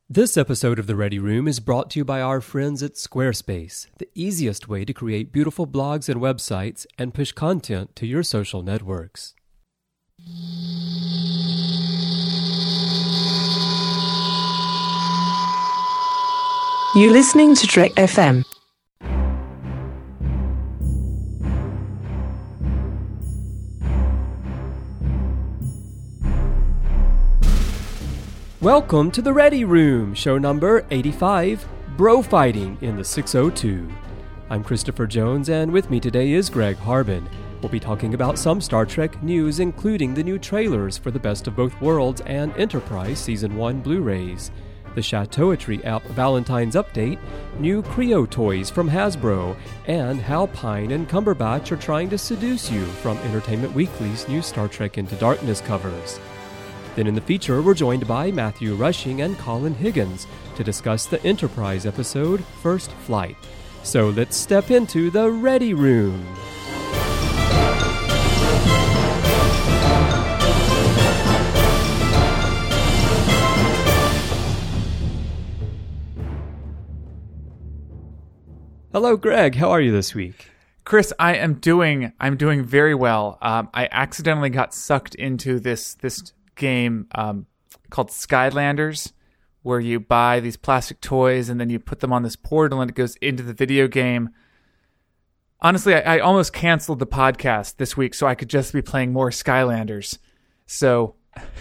This episode of The Ready Room is brought to you by our friends at Squarespace, the easiest way to create beautiful blogs and websites and push content to your social networks. You're listening to Trek FM. Welcome to The Ready Room, show number 85, Bro Fighting in the 602. I'm Christopher Jones, and with me today is Greg Harbin. We'll be talking about some Star Trek news, including the new trailers for the Best of Both Worlds and Enterprise Season 1 Blu-rays, the Chateauetry app Valentine's Update, new Creo toys from Hasbro, and how Pine and Cumberbatch are trying to seduce you from Entertainment Weekly's new Star Trek Into Darkness covers. Then in the feature, we're joined by Matthew Rushing and Colin Higgins to discuss the Enterprise episode, First Flight. So let's step into the Ready Room. Hello, Greg. How are you this week? Chris, I'm doing very well. I accidentally got sucked into this game called Skylanders, where you buy these plastic toys and then you put them on this portal and it goes into the video game. Honestly, I almost canceled the podcast this week so I could just be playing more Skylanders. So,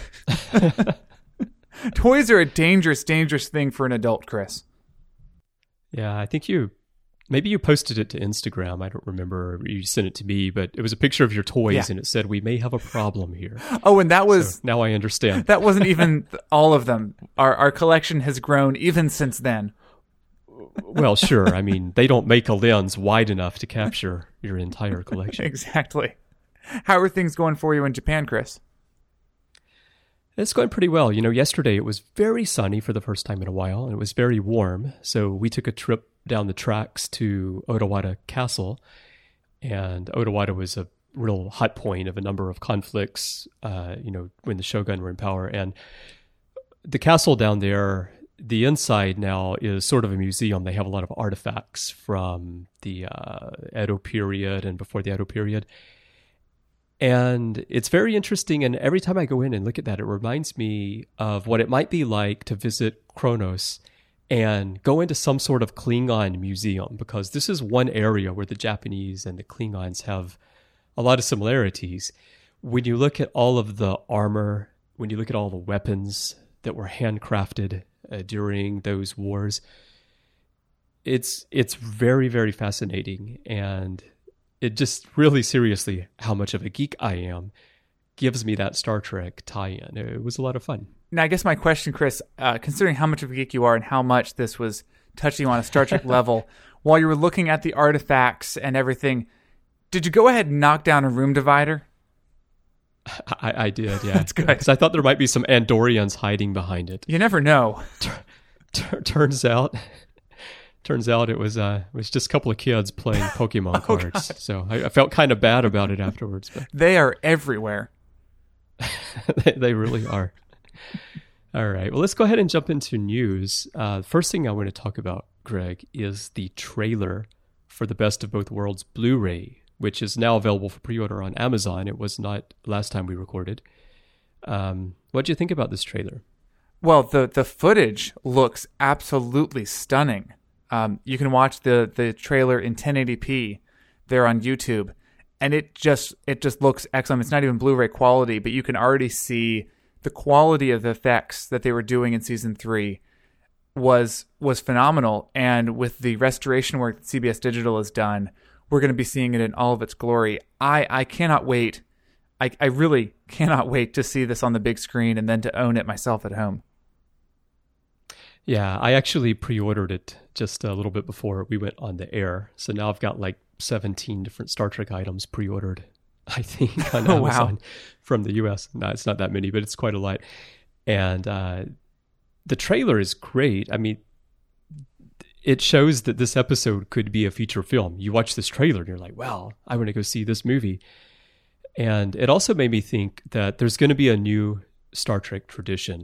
toys are a dangerous thing for an adult, Chris. Yeah, I think maybe you posted it to Instagram. I don't remember. You sent it to me, but it was a picture of your toys, and it said, "We may have a problem here." Oh, and that was... So now I understand. That wasn't even all of them. Our collection has grown even since then. Well, sure. I mean, they don't make a lens wide enough to capture your entire collection. Exactly. How are things going for you in Japan, Chris? It's going pretty well. You know, yesterday it was very sunny for the first time in a while, and it was very warm. So we took a trip down the tracks to Odawada Castle, and Odawada was a real hot point of a number of conflicts, when the Shogun were in power. And the castle down there, the inside now is sort of a museum. They have a lot of artifacts from the Edo period and before the Edo period. And it's very interesting, and every time I go in and look at that, it reminds me of what it might be like to visit Kronos and go into some sort of Klingon museum, because this is one area where the Japanese and the Klingons have a lot of similarities. When you look at all of the armor, when you look at all the weapons that were handcrafted during those wars, it's very, very fascinating. And it just really, seriously, how much of a geek I am, gives me that Star Trek tie-in. It was a lot of fun. Now, I guess my question, Chris, considering how much of a geek you are and how much this was touching you on a Star Trek level, while you were looking at the artifacts and everything, did you go ahead and knock down a room divider? I did, yeah. That's good. Because I thought there might be some Andorians hiding behind it. You never know. Turns out it was just a couple of kids playing Pokemon cards. God. So I felt kind of bad about it afterwards. But they are everywhere. They really are. All right. Well, let's go ahead and jump into news. First thing I want to talk about, Greg, is the trailer for the Best of Both Worlds Blu-ray, which is now available for pre-order on Amazon. It was not last time we recorded. What do you think about this trailer? Well, the footage looks absolutely stunning. You can watch the trailer in 1080p there on YouTube, and it just looks excellent. It's not even Blu-ray quality, but you can already see the quality of the effects that they were doing in season 3 was phenomenal. And with the restoration work that CBS Digital has done, we're going to be seeing it in all of its glory. I cannot wait. I really cannot wait to see this on the big screen and then to own it myself at home. Yeah, I actually pre-ordered it just a little bit before we went on the air. So now I've got like 17 different Star Trek items pre-ordered, I think, on Amazon from the US. No, it's not that many, but it's quite a lot. And the trailer is great. I mean, it shows that this episode could be a feature film. You watch this trailer and you're like, wow, I want to go see this movie. And it also made me think that there's going to be a new Star Trek tradition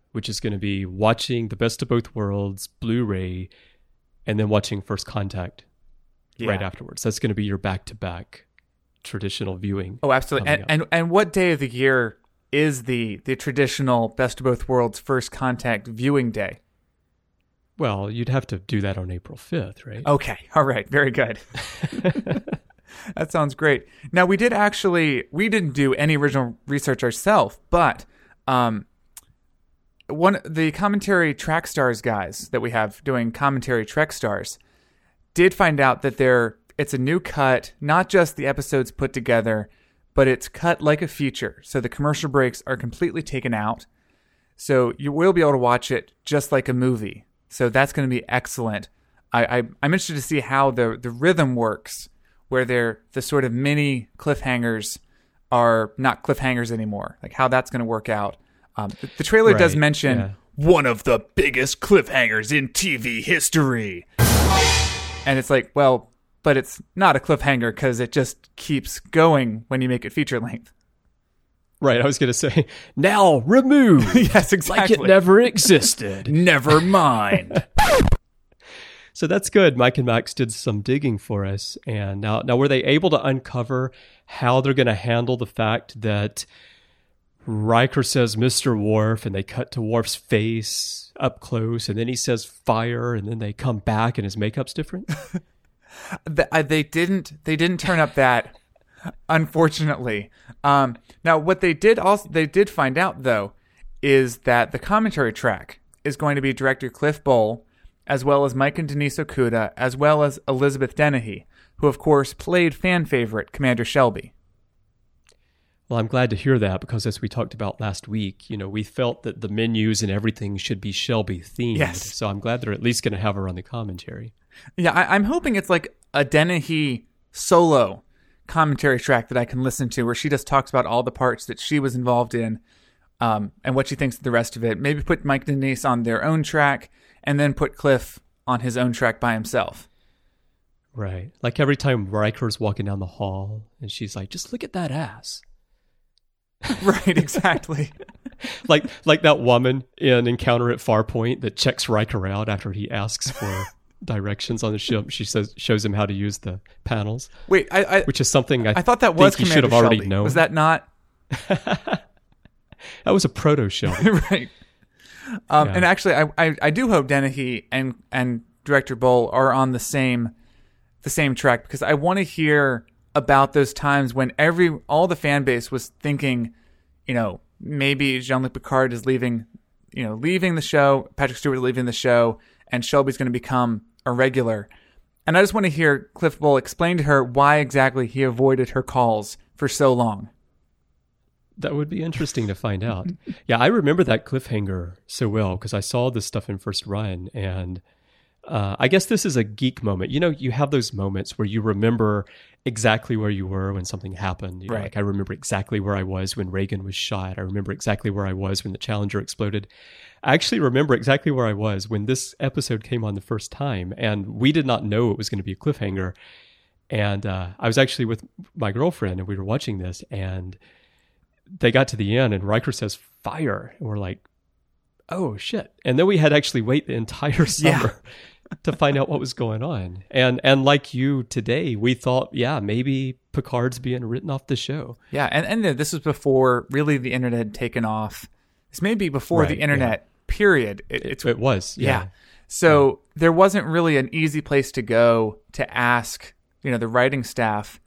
which is going to be watching The Best of Both Worlds, Blu-ray, and then watching First Contact right afterwards. That's going to be your back-to-back traditional viewing. Oh, absolutely. And what day of the year is the traditional Best of Both Worlds First Contact viewing day? Well, you'd have to do that on April 5th, right? Okay. All right. Very good. That sounds great. Now, we didn't do any original research ourselves, but the commentary Track Stars guys that we have doing commentary Trek Stars did find out that it's a new cut, not just the episodes put together, but it's cut like a feature. So the commercial breaks are completely taken out. So you will be able to watch it just like a movie. So that's going to be excellent. I'm interested to see how the rhythm works, where the sort of mini cliffhangers are not cliffhangers anymore, like how that's going to work out. The trailer does mention one of the biggest cliffhangers in TV history. And it's like, well, but it's not a cliffhanger because it just keeps going when you make it feature length. Right, I was going to say, now remove. Yes, exactly. Like it never existed. Never mind. So that's good. Mike and Max did some digging for us. And now were they able to uncover how they're going to handle the fact that Riker says Mr. Worf, and they cut to Worf's face up close, and then he says fire, and then they come back and his makeup's different? They didn't turn up that, unfortunately. Now, what they did find out, though, is that the commentary track is going to be director Cliff Bole, as well as Mike and Denise Okuda, as well as Elizabeth Dennehy, who, of course, played fan favorite Commander Shelby. Well, I'm glad to hear that, because as we talked about last week, we felt that the menus and everything should be Shelby themed. Yes. So I'm glad they're at least going to have her on the commentary. Yeah, I'm hoping it's like a Dennehy solo commentary track that I can listen to, where she just talks about all the parts that she was involved in, and what she thinks of the rest of it. Maybe put Mike and Denise on their own track, and then put Cliff on his own track by himself. Right. Like every time Riker's walking down the hall, and she's like, just look at that ass. Right, exactly. like that woman in Encounter at Farpoint that checks Riker out after he asks for directions on the ship. She shows him how to use the panels. Wait, which is something I thought that was think he Commander should have already Shelby. known. Was that not? That was a proto Shelby. Right. And actually, I do hope Dennehy and director Bole are on the same track, because I want to hear about those times when all the fan base was thinking, maybe Jean-Luc Picard is leaving the show, Patrick Stewart leaving the show, and Shelby's going to become a regular. And I just want to hear Cliff Bole explain to her why exactly he avoided her calls for so long. That would be interesting to find out. Yeah, I remember that cliffhanger so well because I saw this stuff in First Run, and I guess this is a geek moment. You have those moments where you remember exactly where you were when something happened. Right. Like I remember exactly where I was when Reagan was shot. I remember exactly where I was when the Challenger exploded. I actually remember exactly where I was when this episode came on the first time, and we did not know it was going to be a cliffhanger. And I was actually with my girlfriend, and we were watching this, and they got to the end, and Riker says fire, and we're like, oh shit. And then we had to actually wait the entire summer to find out what was going on. And like you today, we thought, maybe Picard's being written off the show. Yeah, and this was before really the internet had taken off. This may be before the internet, period. It was, yeah. So there wasn't really an easy place to go to ask, the writing staff,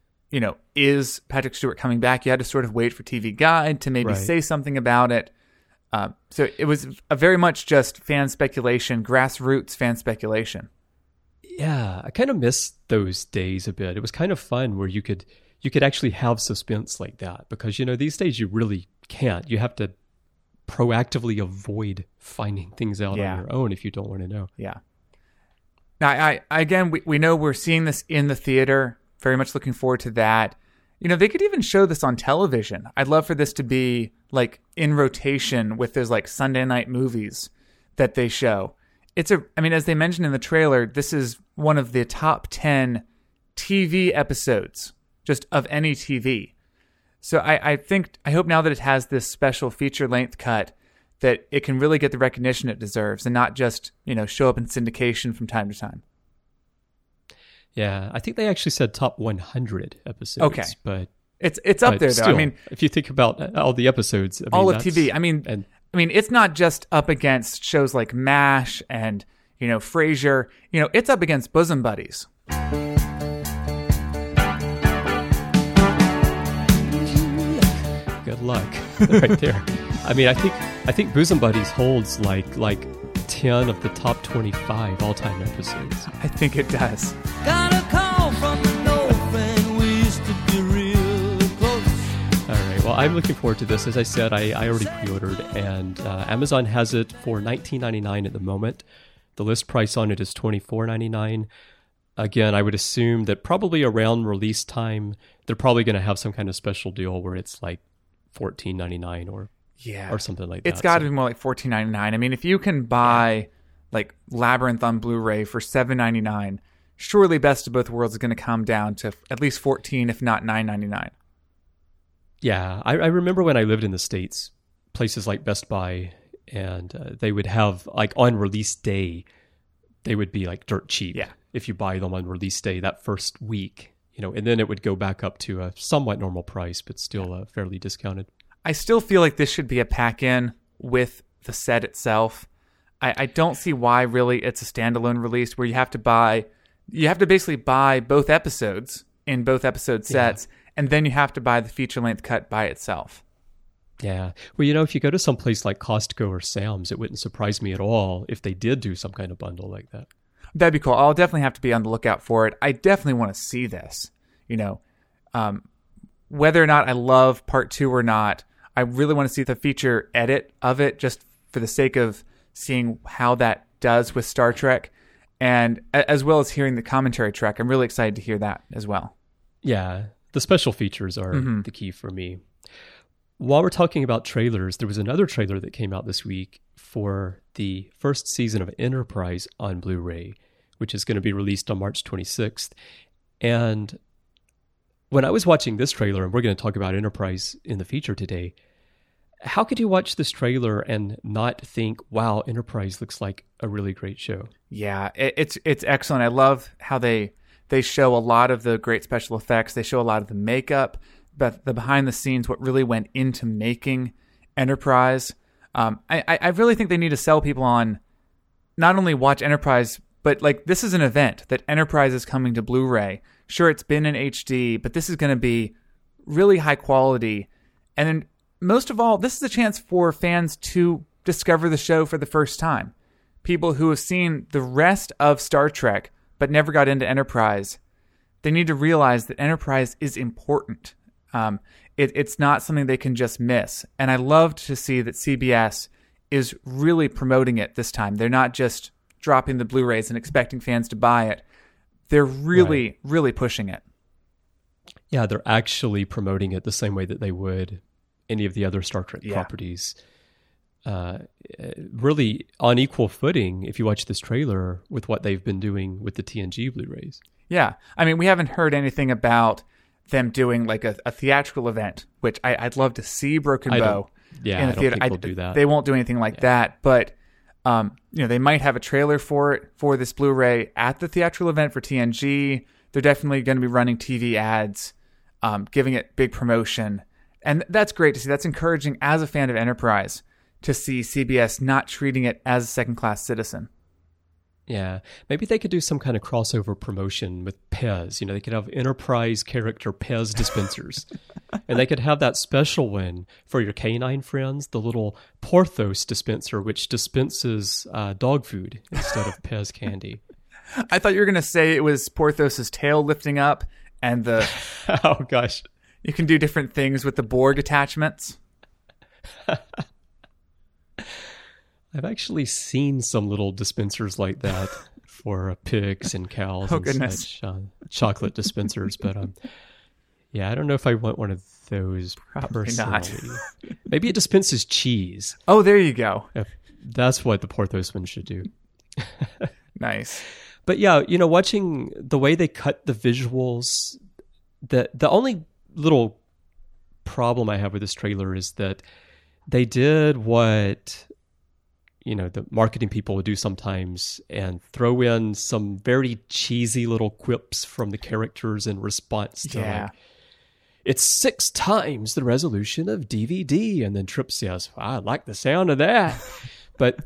is Patrick Stewart coming back? You had to sort of wait for TV Guide to maybe say something about it. So it was a very much just fan speculation, grassroots fan speculation. Yeah, I kind of miss those days a bit. It was kind of fun where you could actually have suspense like that, because these days you really can't. You have to proactively avoid finding things out on your own if you don't want to know. Yeah. Now, we know we're seeing this in the theater. Very much looking forward to that. They could even show this on television. I'd love for this to be like in rotation with those like Sunday night movies that they show. As they mentioned in the trailer, this is one of the top 10 TV episodes just of any TV. So I hope now that it has this special feature length cut that it can really get the recognition it deserves and not just, show up in syndication from time to time. Yeah, I think they actually said top 100 episodes. Okay. But it's up there, though. Still, if you think about all the episodes, all of TV. I mean, it's not just up against shows like MASH and, Frasier. It's up against Bosom Buddies. Good luck, right there. I mean, I think Bosom Buddies holds like 10 of the top 25 all-time episodes. I think it does. Got a call from the north and we used to be real close. All right, well, I'm looking forward to this. As I said, I already pre-ordered, and Amazon has it for $19.99 at the moment. The list price on it is $24.99. Again, I would assume that probably around release time, they're probably going to have some kind of special deal where it's like $14.99 or something like that. It's got to be more like $14.99. I mean, if you can buy like Labyrinth on Blu-ray for $7.99, surely Best of Both Worlds is going to come down to at least $14, if not $9.99. Yeah, I remember when I lived in the States, places like Best Buy, and they would have, like, on release day, they would be like dirt cheap. Yeah. If you buy them on release day that first week, and then it would go back up to a somewhat normal price, but still fairly discounted. I still feel like this should be a pack-in with the set itself. I don't see why really it's a standalone release where you have to basically buy both episodes in both episode sets, and then you have to buy the feature-length cut by itself. Yeah. Well, if you go to some place like Costco or Sam's, it wouldn't surprise me at all if they did do some kind of bundle like that. That'd be cool. I'll definitely have to be on the lookout for it. I definitely want to see this. Whether or not I love part 2 or not, I really want to see the feature edit of it just for the sake of seeing how that does with Star Trek, and as well as hearing the commentary track. I'm really excited to hear that as well. Yeah, the special features are the key for me. While we're talking about trailers, there was another trailer that came out this week for the first season of Enterprise on Blu-ray, which is going to be released on March 26th. And when I was watching this trailer, and we're going to talk about Enterprise in the feature today, how could you watch this trailer and not think, wow, Enterprise looks like a really great show? Yeah, it's excellent. I love how they show a lot of the great special effects. They show a lot of the makeup, but the behind the scenes, what really went into making Enterprise. I really think they need to sell people on not only watch Enterprise, but like this is an event that Enterprise is coming to Blu-ray. Sure, it's been in HD, but this is going to be really high quality. And then most of all, this is a chance for fans to discover the show for the first time. People who have seen the rest of Star Trek but never got into Enterprise, they need to realize that Enterprise is important. It's not something they can just miss. And I loved to see that CBS is really promoting it this time. They're not just dropping the Blu-rays and expecting fans to buy it. They're really, really pushing it. Yeah, they're actually promoting it the same way that they would any of the other Star Trek properties. Really on equal footing, if you watch this trailer, with what they've been doing with the TNG Blu-rays. Yeah. I mean, we haven't heard anything about them doing like a theatrical event, which I'd love to see Broken Bow in the I don't theater. think they'll do that. They won't do anything like that, but they might have a trailer for this Blu-ray at the theatrical event for TNG. They're definitely going to be running TV ads, giving it big promotion. And that's great to see. That's encouraging as a fan of Enterprise to see CBS not treating it as a second-class citizen. Yeah, maybe they could do some kind of crossover promotion with Pez. They could have Enterprise character Pez dispensers. And they could have that special one for your canine friends, the little Porthos dispenser, which dispenses dog food instead of Pez candy. I thought you were going to say it was Porthos's tail lifting up and the... Oh, gosh. You can do different things with the Borg attachments. I've actually seen some little dispensers like that for pigs and cows and such, chocolate dispensers. But I don't know if I want one of those. Probably personally. Not. Maybe it dispenses cheese. Oh, there you go. That's what the Porthos one should do. Nice. But yeah, watching the way they cut the visuals, the only little problem I have with this trailer is that they did what the marketing people will do sometimes and throw in some very cheesy little quips from the characters in response to like, it's 6 times the resolution of DVD. And then Trip says, I like the sound of that. But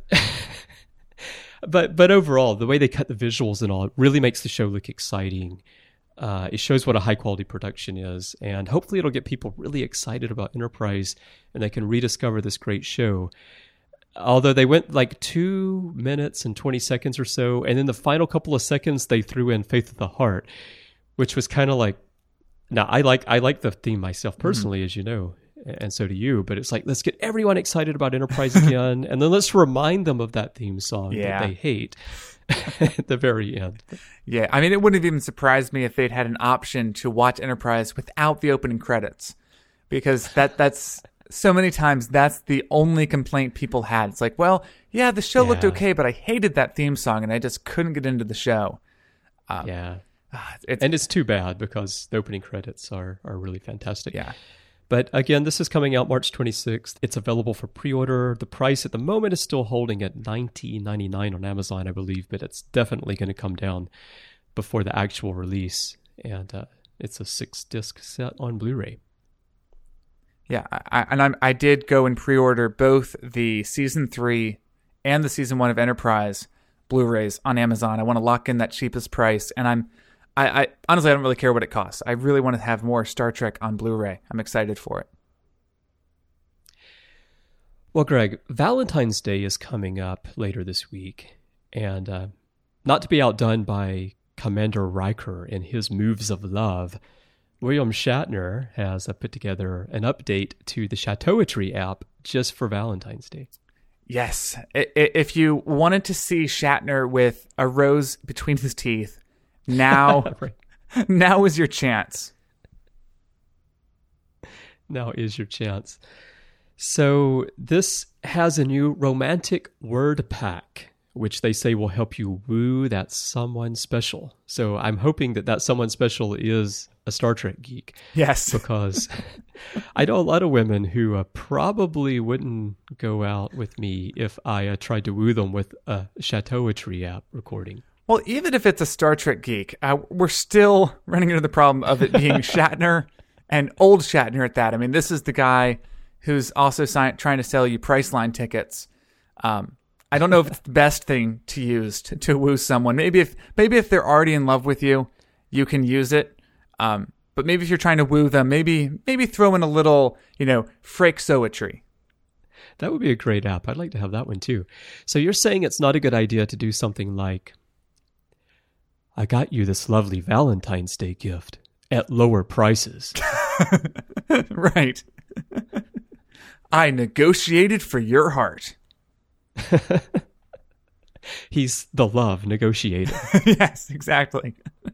overall, the way they cut the visuals and all, it really makes the show look exciting. It shows what a high quality production is, and hopefully it'll get people really excited about Enterprise and they can rediscover this great show. Although they went like 2 minutes and 20 seconds or so, and then the final couple of seconds they threw in Faith of the Heart, which was kind of like, now I like the theme myself personally, as you know, and so do you, but it's like, let's get everyone excited about Enterprise again, and then let's remind them of that theme song that they hate at the very end. Yeah, I mean, it wouldn't have even surprised me if they'd had an option to watch Enterprise without the opening credits, because that's so many times that's the only complaint people had. It's like, well, yeah, the show looked okay, but I hated that theme song, and I just couldn't get into the show. And it's too bad because the opening credits are really fantastic. Yeah. But again, this is coming out March 26th. It's available for pre-order. The price at the moment is still holding at $19.99 on Amazon, I believe, but it's definitely going to come down before the actual release. And it's a 6-disc set on Blu-ray. Yeah, I did go and pre-order both the Season 3 and the Season 1 of Enterprise Blu-rays on Amazon. I want to lock in that cheapest price, and I honestly, I don't really care what it costs. I really want to have more Star Trek on Blu-ray. I'm excited for it. Well, Greg, Valentine's Day is coming up later this week. And not to be outdone by Commander Riker and his moves of love, William Shatner has put together an update to the Chateauetry app just for Valentine's Day. Yes. If you wanted to see Shatner with a rose between his teeth, now is your chance. Now is your chance. So this has a new romantic word pack, which they say will help you woo that someone special. So I'm hoping that someone special is a Star Trek geek. Yes. Because I know a lot of women who probably wouldn't go out with me if I tried to woo them with a Chateauetry app recording. Well, even if it's a Star Trek geek, we're still running into the problem of it being Shatner and old Shatner at that. I mean, this is the guy who's also trying to sell you Priceline tickets. I don't know if it's the best thing to use to woo someone. Maybe if they're already in love with you, you can use it. But maybe if you're trying to woo them, maybe throw in a little, Frakesoetry. That would be a great app. I'd like to have that one too. So you're saying it's not a good idea to do something like, I got you this lovely Valentine's Day gift at lower prices. Right. I negotiated for your heart. He's the love negotiator. Yes, exactly.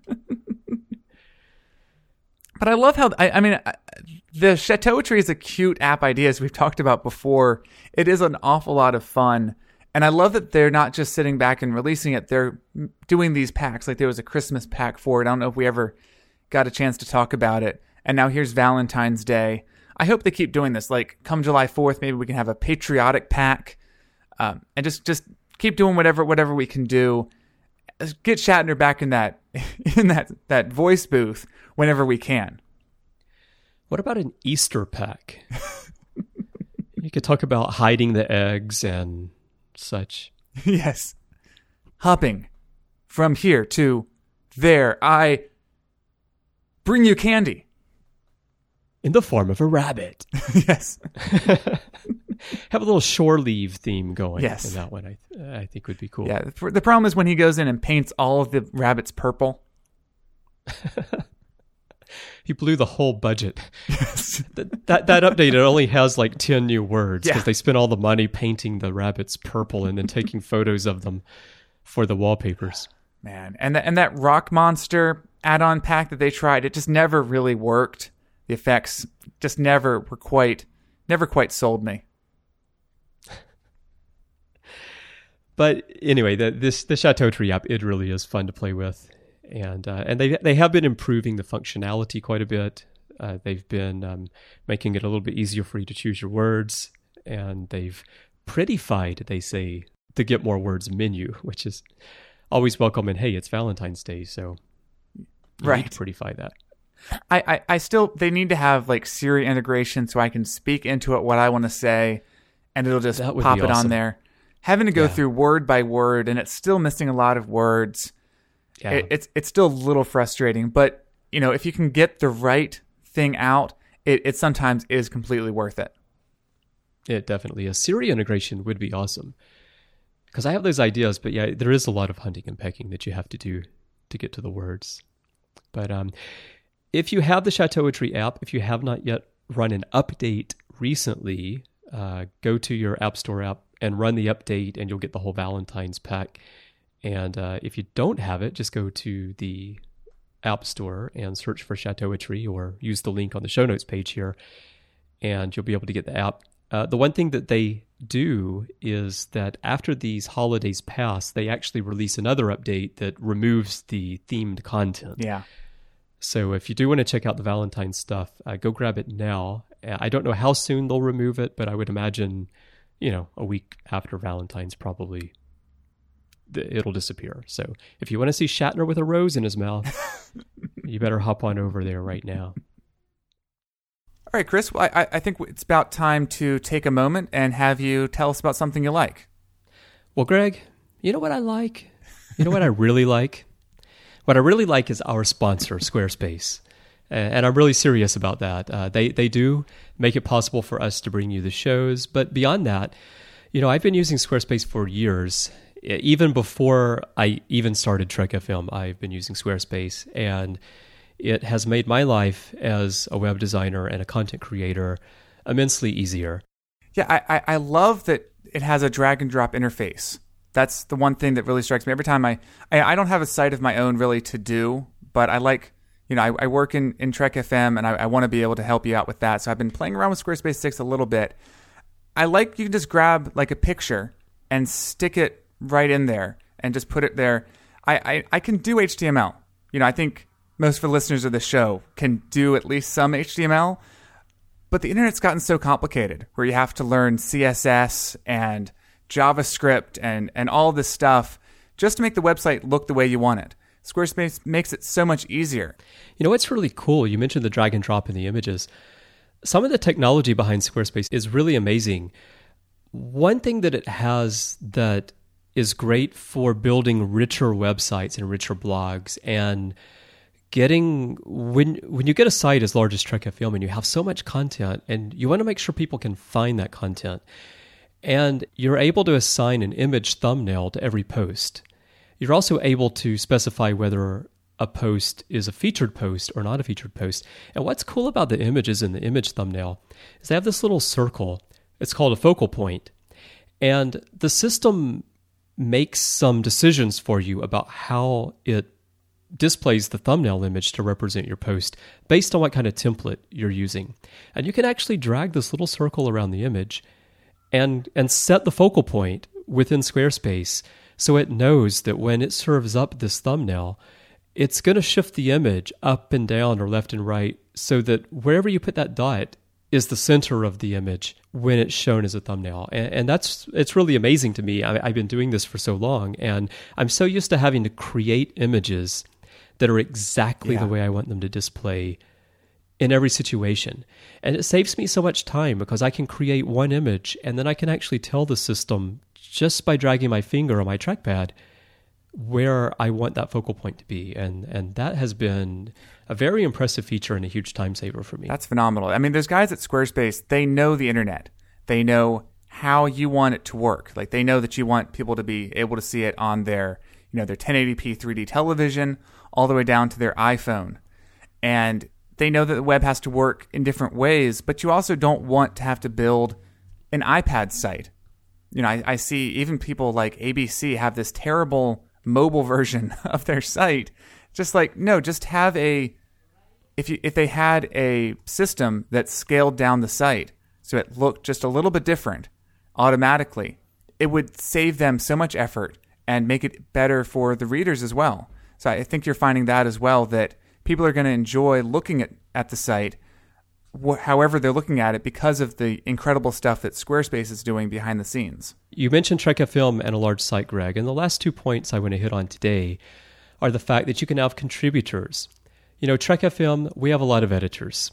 But I love how, I mean, the Chateauetry is a cute app idea, as we've talked about before. It is an awful lot of fun. And I love that they're not just sitting back and releasing it. They're doing these packs. Like there was a Christmas pack for it. I don't know if we ever got a chance to talk about it. And now here's Valentine's Day. I hope they keep doing this. Like come July 4th, maybe we can have a patriotic pack. And just keep doing whatever we can do. Get Shatner back in that voice booth whenever we can. What about an Easter pack? You could talk about hiding the eggs and such. Yes. Hopping from here to there. I bring you candy. In the form of a rabbit. Yes. Have a little shore leave theme going. Yes. In that one, I think would be cool. Yeah. The problem is when he goes in and paints all of the rabbits purple. He blew the whole budget. Yes. That update, it only has like 10 new words because they spent all the money painting the rabbits purple and then taking photos of them for the wallpapers. Man, and that rock monster add-on pack that they tried, it just never really worked. The effects just never quite sold me. But anyway, the Chateauetry app, it really is fun to play with. And they have been improving the functionality quite a bit. They've been making it a little bit easier for you to choose your words, and they've prettified, they say, the Get More Words menu, which is always welcome. And hey, it's Valentine's Day, so you need to prettify that. I still, they need to have like Siri integration so I can speak into it what I want to say, and it'll just pop it on there. Having to go through word by word, and it's still missing a lot of words. Yeah. It's still a little frustrating, but you know, if you can get the right thing out, it sometimes is completely worth it. It definitely is. Siri integration would be awesome, because I have those ideas, but yeah, there is a lot of hunting and pecking that you have to do to get to the words. But if you have the Shatoetry app, if you have not yet run an update recently, go to your App Store app and run the update, and you'll get the whole Valentine's pack. And if you don't have it, just go to the App Store and search for Shatoetry, or use the link on the show notes page here, and you'll be able to get the app. The one thing that they do is that after these holidays pass, they actually release another update that removes the themed content. Yeah. So if you do want to check out the Valentine's stuff, go grab it now. I don't know how soon they'll remove it, but I would imagine, a week after Valentine's, probably it'll disappear. So if you want to see Shatner with a rose in his mouth, you better hop on over there right now. All right, Chris, well, I think it's about time to take a moment and have you tell us about something you like. Well, Greg, you know what I like? You know what I really like? What I really like is our sponsor, Squarespace. And I'm really serious about that. They do make it possible for us to bring you the shows. But beyond that, I've been using Squarespace for years. Even before I even started Trek FM, I've been using Squarespace. And it has made my life as a web designer and a content creator immensely easier. Yeah, I love that it has a drag and drop interface. That's the one thing that really strikes me. Every time I don't have a site of my own really to do, but I like, I work in Trek FM, and I want to be able to help you out with that. So I've been playing around with Squarespace 6 a little bit. I like you can just grab like a picture and stick it right in there and just put it there. I can do HTML. I think most of the listeners of the show can do at least some HTML, but the internet's gotten so complicated where you have to learn CSS and JavaScript and all this stuff just to make the website look the way you want it. Squarespace makes it so much easier. What's really cool, you mentioned the drag and drop in the images. Some of the technology behind Squarespace is really amazing. One thing that it has that is great for building richer websites and richer blogs, and getting, when you get a site as large as Trek FM and you have so much content, and you want to make sure people can find that content, and you're able to assign an image thumbnail to every post. You're also able to specify whether a post is a featured post or not a featured post. And what's cool about the images in the image thumbnail is they have this little circle. It's called a focal point. And the system makes some decisions for you about how it displays the thumbnail image to represent your post based on what kind of template you're using. And you can actually drag this little circle around the image and set the focal point within Squarespace so it knows that when it serves up this thumbnail, it's going to shift the image up and down or left and right so that wherever you put that dot is the center of the image when it's shown as a thumbnail. And it's really amazing to me. I've been doing this for so long, and I'm so used to having to create images that are exactly the way I want them to display in every situation. And it saves me so much time because I can create one image and then I can actually tell the system just by dragging my finger on my trackpad where I want that focal point to be. And that has been a very impressive feature and a huge time saver for me. That's phenomenal. I mean, there's guys at Squarespace, they know the internet. They know how you want it to work. Like, they know that you want people to be able to see it on their, their 1080p 3D television all the way down to their iPhone. And they know that the web has to work in different ways, but you also don't want to have to build an iPad site. I see even people like ABC have this terrible mobile version of their site. Just like, no, just have if they had a system that scaled down the site so it looked just a little bit different automatically, it would save them so much effort and make it better for the readers as well. So I think you're finding that as well, that people are going to enjoy looking at the site however they're looking at it because of the incredible stuff that Squarespace is doing behind the scenes. You mentioned Trek FM and a large site, Greg, and the last 2 points I want to hit on today are the fact that you can have contributors. You know, Trek FM, we have a lot of editors,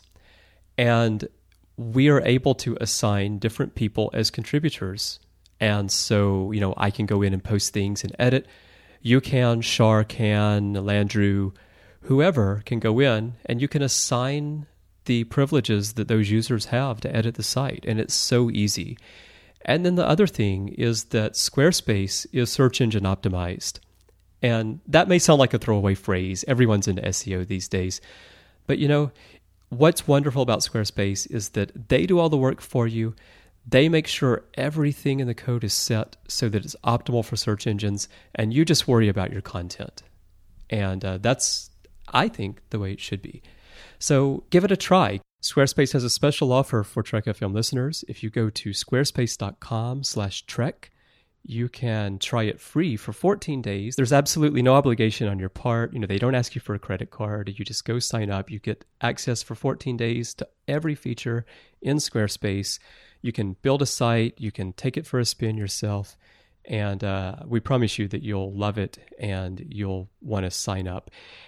and we are able to assign different people as contributors. And so, you know, I can go in and post things and edit. You can, Shar can, Landrew, whoever can go in, and you can assign the privileges that those users have to edit the site. And it's so easy. And then the other thing is that Squarespace is search engine optimized. And that may sound like a throwaway phrase. Everyone's into SEO these days. But, you know, what's wonderful about Squarespace is that they do all the work for you. They make sure everything in the code is set so that it's optimal for search engines, and you just worry about your content. And that's, I think, the way it should be. So give it a try. Squarespace has a special offer for Trek FM listeners. If you go to squarespace.com/Trek, you can try it free for 14 days. There's absolutely no obligation on your part. You know, they don't ask you for a credit card. You just go sign up. You get access for 14 days to every feature in Squarespace. You can build a site. You can take it for a spin yourself. And we promise you that you'll love it and you'll want to sign up.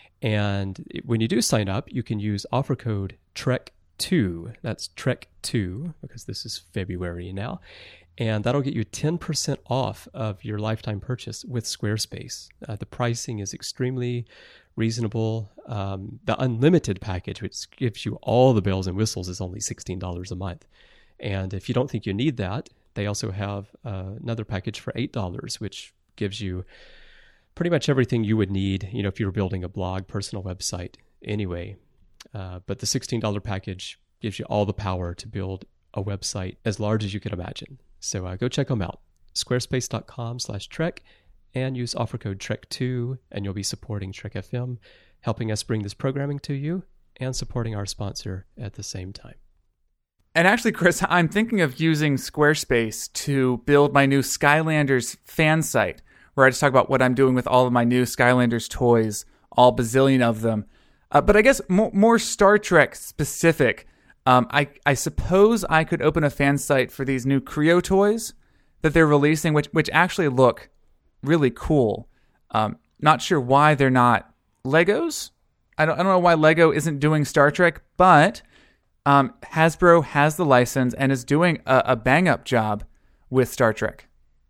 And when you do sign up, you can use offer code TREK2. That's TREK2 because this is February now. And that'll get you 10% off of your lifetime purchase with Squarespace. The pricing is extremely reasonable. The unlimited package, which gives you all the bells and whistles, is only $16 a month. And if you don't think you need that, they also have another package for $8, which gives you pretty much everything you would need, you know, if you were building a blog, personal website anyway. But the $16 package gives you all the power to build a website as large as you could imagine. So go check them out, squarespace.com/Trek, and use offer code TREK2, and you'll be supporting Trek FM, helping us bring this programming to you, and supporting our sponsor at the same time. And actually, Chris, I'm thinking of using Squarespace to build my new Skylanders fan site, where I just talk about what I'm doing with all of my new Skylanders toys, all bazillion of them. But I guess more Star Trek specific, I suppose I could open a fan site for these new Creo toys that they're releasing, which actually look really cool. Not sure why they're not Legos. I don't know why Lego isn't doing Star Trek, but Hasbro has the license and is doing a bang-up job with Star Trek.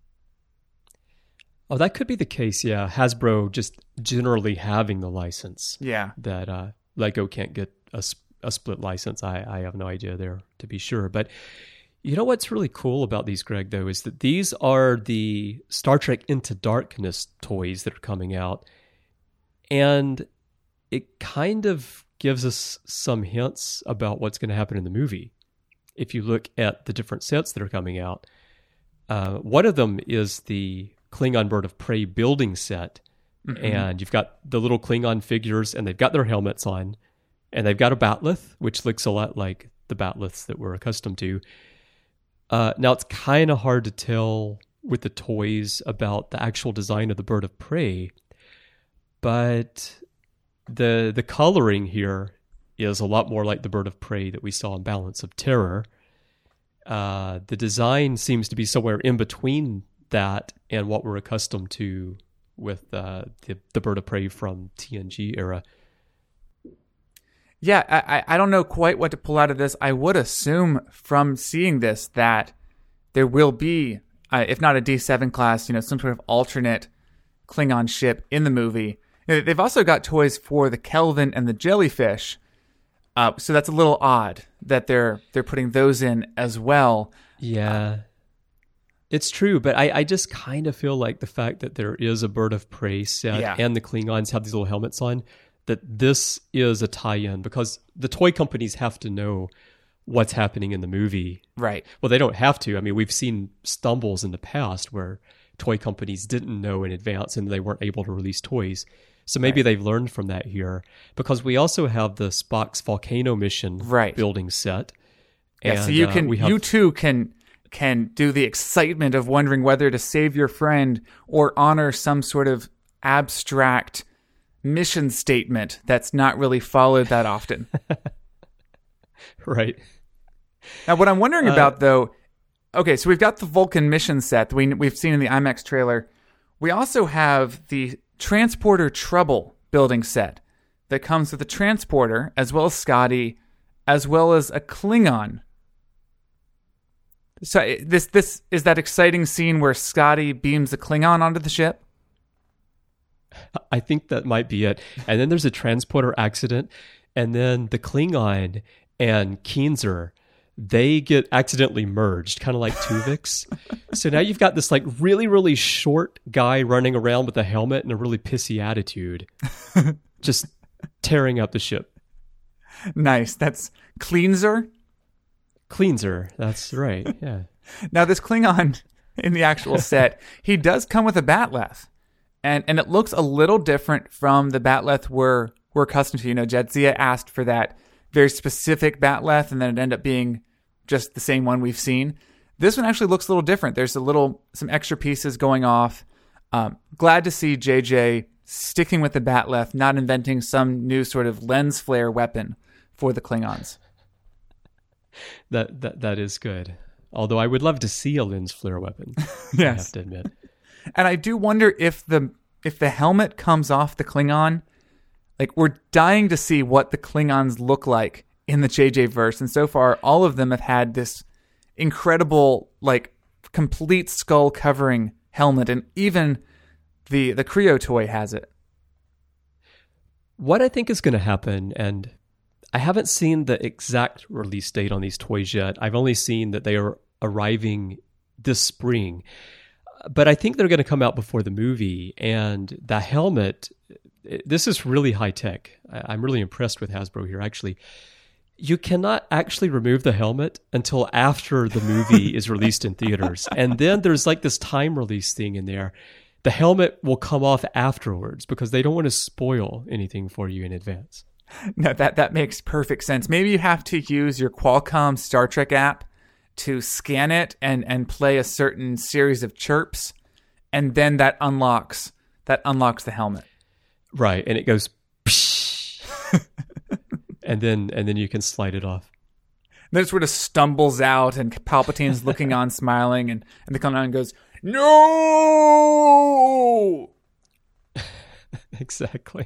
Oh, that could be the case, yeah. Hasbro just generally having the license. Yeah. That Lego can't get a split license. I have no idea there, to be sure. But you know what's really cool about these, Greg, though, is that these are the Star Trek Into Darkness toys that are coming out. And it kind of gives us some hints about what's going to happen in the movie. If you look at the different sets that are coming out, one of them is the Klingon Bird of Prey building set. Mm-hmm. And you've got the little Klingon figures, and they've got their helmets on. And they've got a batleth, which looks a lot like the batleths that we're accustomed to. Now, it's kind of hard to tell with the toys about the actual design of the Bird of Prey, but the coloring here is a lot more like the Bird of Prey that we saw in Balance of Terror. The design seems to be somewhere in between that and what we're accustomed to with the Bird of Prey from TNG era. Yeah, I don't know quite what to pull out of this. I would assume from seeing this that there will be, if not a D7 class, some sort of alternate Klingon ship in the movie. They've also got toys for the Kelvin and the Jellyfish, so that's a little odd that they're putting those in as well. Yeah, it's true, but I just kind of feel like the fact that there is a Bird of Prey set and the Klingons have these little helmets on, that this is a tie-in, because the toy companies have to know what's happening in the movie. Right. Well, they don't have to. I mean, we've seen stumbles in the past where toy companies didn't know in advance and they weren't able to release toys. So maybe they've learned from that here, because we also have the Spock's Volcano mission building set. Yeah, and, so you too can do the excitement of wondering whether to save your friend or honor some sort of abstract mission statement that's not really followed that often. Right. Now, what I'm wondering about, though, okay, so we've got the Vulcan mission set that we've seen in the IMAX trailer. We also have the Transporter Trouble building set that comes with a transporter, as well as Scotty, as well as a Klingon. So this is that exciting scene where Scotty beams a Klingon onto the ship? I think that might be it. And then there's a transporter accident, and then the Klingon and Keenzer, they get accidentally merged, kind of like Tuvix. So now you've got this like really, really short guy running around with a helmet and a really pissy attitude, just tearing up the ship. Nice. That's Cleanser? Cleanser, that's right, yeah. Now, this Klingon in the actual set, he does come with a Batleth. And it looks a little different from the Batleth we're accustomed to. You know, Jadzia asked for that very specific Batleth, and then it ended up being just the same one we've seen. This one actually looks a little different. There's some extra pieces going off. Glad to see JJ sticking with the Batleth, not inventing some new sort of lens flare weapon for the Klingons. That is good. Although I would love to see a lens flare weapon. Yes. I have to admit. And I do wonder if the helmet comes off the Klingon. Like, we're dying to see what the Klingons look like in the JJ verse, and so far all of them have had this incredible, like, complete skull covering helmet, and even the Creo toy has it. What I think is going to happen, and I haven't seen the exact release date on these toys yet. I've only seen that they are arriving this spring. But I think they're going to come out before the movie. And the helmet, this is really high tech. I'm really impressed with Hasbro here, actually. You cannot actually remove the helmet until after the movie is released in theaters. And then there's like this time release thing in there. The helmet will come off afterwards because they don't want to spoil anything for you in advance. No, that makes perfect sense. Maybe you have to use your Qualcomm Star Trek app to scan it and play a certain series of chirps, and then that unlocks the helmet. Right, and it goes and then you can slide it off. And then it sort of stumbles out, and Palpatine's looking on, smiling, and the Klingon goes, "No!" Exactly.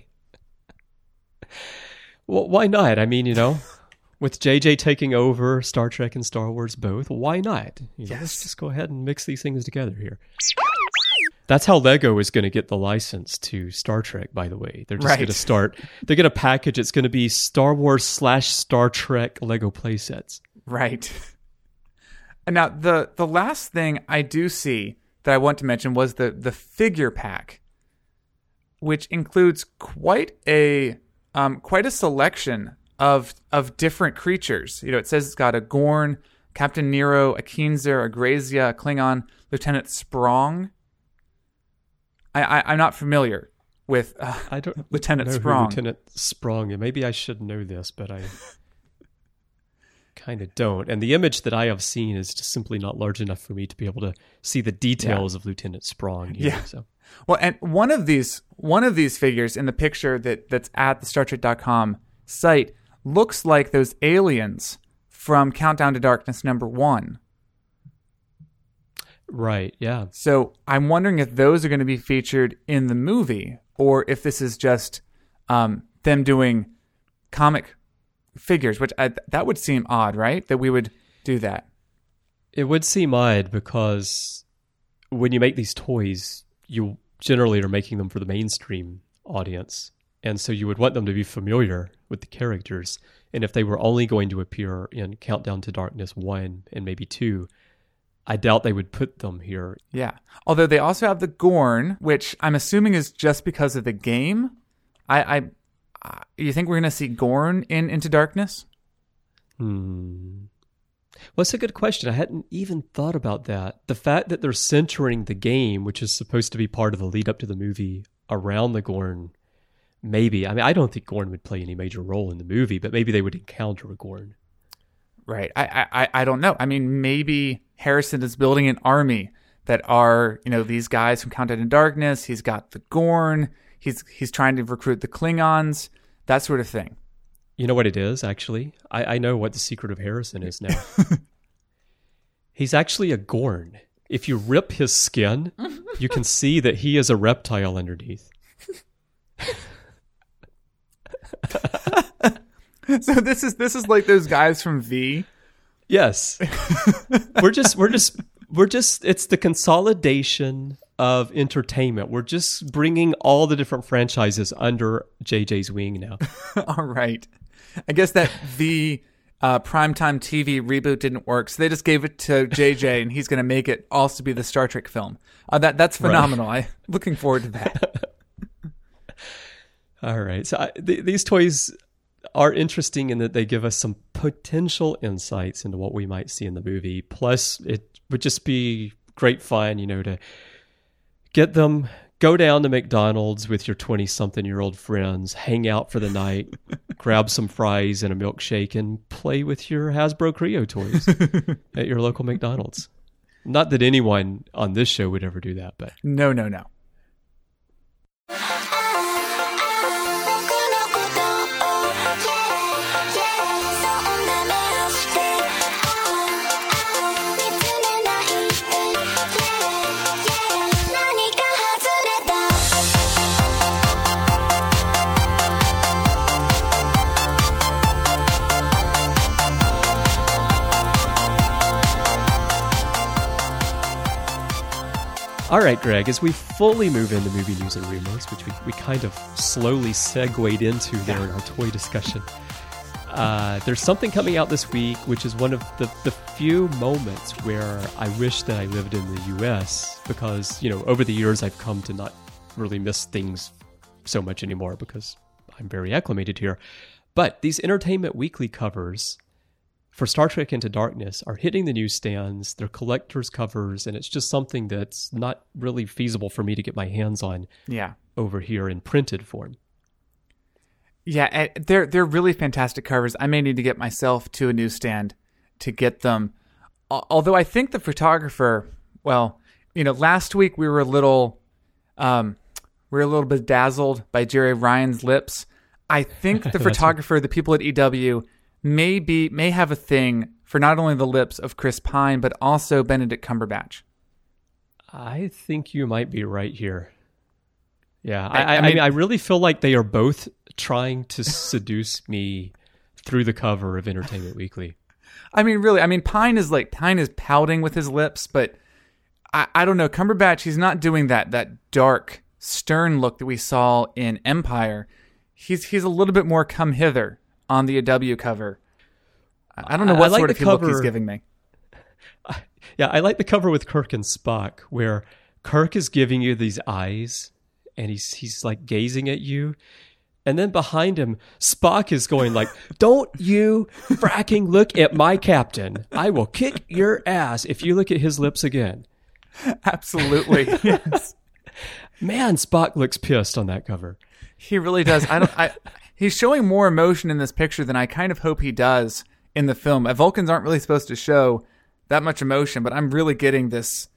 Well, why not? I mean, you know, with JJ taking over Star Trek and Star Wars both, why not? You know, let's just go ahead and mix these things together here. That's how Lego is going to get the license to Star Trek, by the way. They're just going to start, they're going to package, it's going to be Star Wars / Star Trek Lego playsets. Right. And now, the last thing I do see that I want to mention was the figure pack, which includes quite a selection of different creatures. You know, it says it's got a Gorn, Captain Nero, a Keenzer, a Grazia, a Klingon, Lieutenant Sprong. I'm not familiar with Lieutenant Sprong. Lieutenant Sprong. Maybe I should know this, but I kind of don't. And the image that I have seen is just simply not large enough for me to be able to see the details of Lieutenant Sprong here. Yeah. So. Well, and one of these figures in the picture that's at the StarTrek.com site looks like those aliens from Countdown to Darkness #1. Right, yeah. So I'm wondering if those are going to be featured in the movie, or if this is just them doing comic figures, which that would seem odd, right? That we would do that. It would seem odd because when you make these toys, you generally are making them for the mainstream audience. And so you would want them to be familiar with the characters. And if they were only going to appear in Countdown to Darkness 1 and maybe 2, I doubt they would put them here. Yeah. Although they also have the Gorn, which I'm assuming is just because of the game. You think we're going to see Gorn in Into Darkness? Well, it's a good question. I hadn't even thought about that. The fact that they're centering the game, which is supposed to be part of the lead up to the movie, around the Gorn, maybe. I mean, I don't think Gorn would play any major role in the movie, but maybe they would encounter a Gorn. Right. I don't know. I mean, maybe Harrison is building an army that are, you know, these guys from Countdown to Darkness. He's got the Gorn. He's trying to recruit the Klingons, that sort of thing. You know what it is, actually? I know what the secret of Harrison is now. He's actually a Gorn. If you rip his skin, you can see that he is a reptile underneath. So this is like those guys from V. Yes. We're just it's the consolidation of entertainment. We're just bringing all the different franchises under JJ's wing now. All right. I guess that the primetime TV reboot didn't work, so they just gave it to JJ, and he's going to make it also be the Star Trek film. That's phenomenal. Right. I'm looking forward to that. All right. So these toys are interesting in that they give us some potential insights into what we might see in the movie. Plus, it would just be great fun, to get them, go down to McDonald's with your 20-something-year-old friends, hang out for the night, grab some fries and a milkshake, and play with your Hasbro Creo toys at your local McDonald's. Not that anyone on this show would ever do that, but... No. All right, Greg, as we fully move into movie news and rumors, which we kind of slowly segued into there in our toy discussion, there's something coming out this week, which is one of the few moments where I wish that I lived in the U.S. because, over the years I've come to not really miss things so much anymore because I'm very acclimated here. But these Entertainment Weekly covers for Star Trek Into Darkness are hitting the newsstands. They're collector's covers, and it's just something that's not really feasible for me to get my hands on over here in printed form. Yeah, they're really fantastic covers. I may need to get myself to a newsstand to get them. Although I think the photographer, last week we were a little bedazzled by Jerry Ryan's lips. I think the photographer, the people at EW, may have a thing for not only the lips of Chris Pine, but also Benedict Cumberbatch. I think you might be right here. Yeah, I really feel like they are both trying to seduce me through the cover of Entertainment Weekly. Really, Pine is pouting with his lips, but I don't know. Cumberbatch, he's not doing that dark, stern look that we saw in Empire. He's a little bit more come hither on the AW cover. I don't know what sort of look he's giving me. Yeah, I like the cover with Kirk and Spock, where Kirk is giving you these eyes, and he's like gazing at you. And then behind him, Spock is going like, "Don't you fracking look at my captain. I will kick your ass if you look at his lips again." Absolutely. Yes. Man, Spock looks pissed on that cover. He really does. He's showing more emotion in this picture than I kind of hope he does in the film. Vulcans aren't really supposed to show that much emotion, but I'm really getting this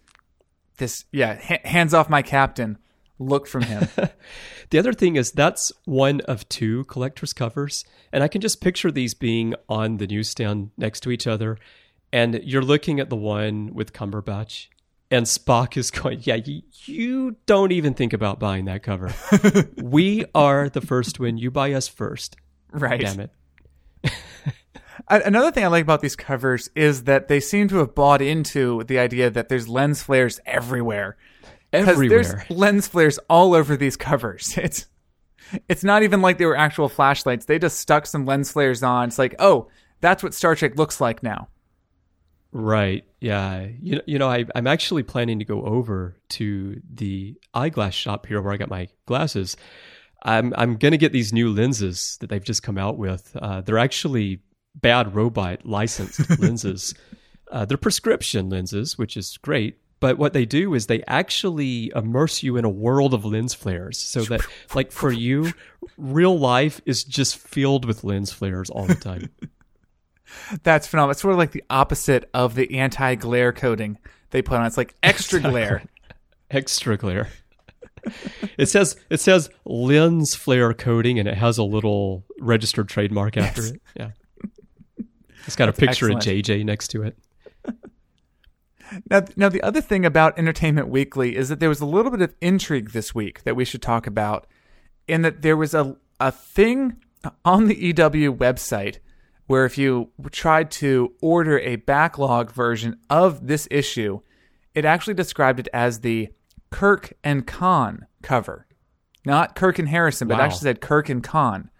hands off my captain look from him. The other thing is that's one of two collector's covers, and I can just picture these being on the newsstand next to each other, and you're looking at the one with Cumberbatch, and Spock is going, "Yeah, you don't even think about buying that cover. We are the first one. You buy us first." Right. Damn it. Another thing I like about these covers is that they seem to have bought into the idea that there's lens flares everywhere. Everywhere. There's lens flares all over these covers. It's not even like they were actual flashlights. They just stuck some lens flares on. It's like, oh, that's what Star Trek looks like now. Right. Yeah. I'm actually planning to go over to the eyeglass shop here where I got my glasses. I'm going to get these new lenses that they've just come out with. They're actually Bad Robot licensed lenses. They're prescription lenses, which is great. But what they do is they actually immerse you in a world of lens flares so that, like, for you, real life is just filled with lens flares all the time. That's phenomenal. It's sort of like the opposite of the anti-glare coating they put on. It's like extra glare. Extra glare. It says lens flare coating, and it has a little registered trademark after it. Yeah. It's got a picture excellent. of JJ next to it. Now, the other thing about Entertainment Weekly is that there was a little bit of intrigue this week that we should talk about, in that there was a thing on the EW website where if you tried to order a backlog version of this issue, it actually described it as the Kirk and Khan cover. Not Kirk and Harrison, but Wow. it actually said Kirk and Khan.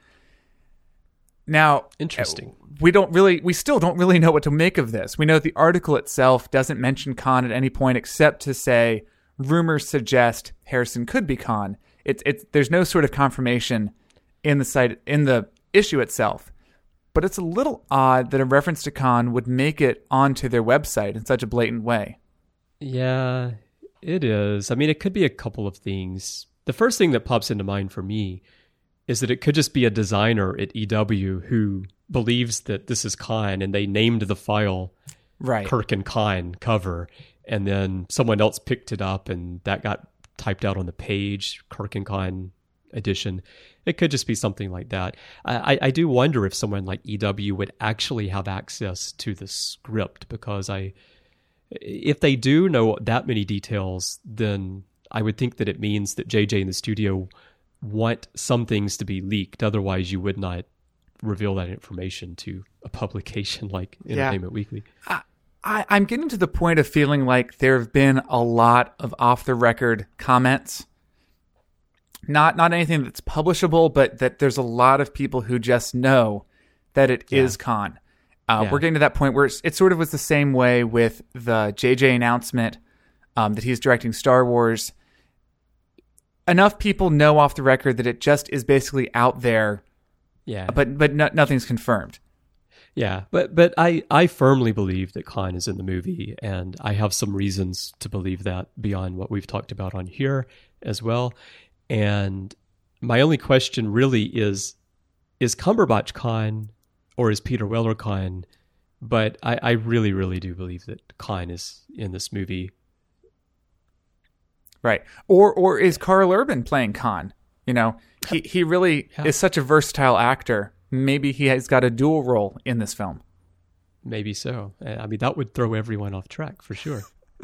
Now, Interesting. we still don't really know what to make of this. We know the article itself doesn't mention Khan at any point except to say rumors suggest Harrison could be Khan. There's no sort of confirmation in the issue itself. But it's a little odd that a reference to Khan would make it onto their website in such a blatant way. Yeah, it is. I mean, it could be a couple of things. The first thing that pops into mind for me is that it could just be a designer at EW who believes that this is Khan, and they named the file Right. Kirk and Khan cover, and then someone else picked it up and that got typed out on the page, Kirk and Khan edition. It could just be something like that. I do wonder if someone like EW would actually have access to the script, because if they do know that many details, then I would think that it means that JJ and the studio want some things to be leaked. Otherwise, you would not reveal that information to a publication like Entertainment Weekly. I'm getting to the point of feeling like there have been a lot of off-the-record comments. Not anything that's publishable, but that there's a lot of people who just know that it is Khan. We're getting to that point where it sort of was the same way with the JJ announcement that he's directing Star Wars. Enough people know off the record that it just is basically out there, but nothing's confirmed. Yeah, but I firmly believe that Khan is in the movie, and I have some reasons to believe that beyond what we've talked about on here as well. And my only question really is Cumberbatch Khan or is Peter Weller Khan? But I really, really do believe that Khan is in this movie. Right. Or is Karl Urban playing Khan? You know, he really is such a versatile actor. Maybe he has got a dual role in this film. Maybe so. I mean, that would throw everyone off track for sure.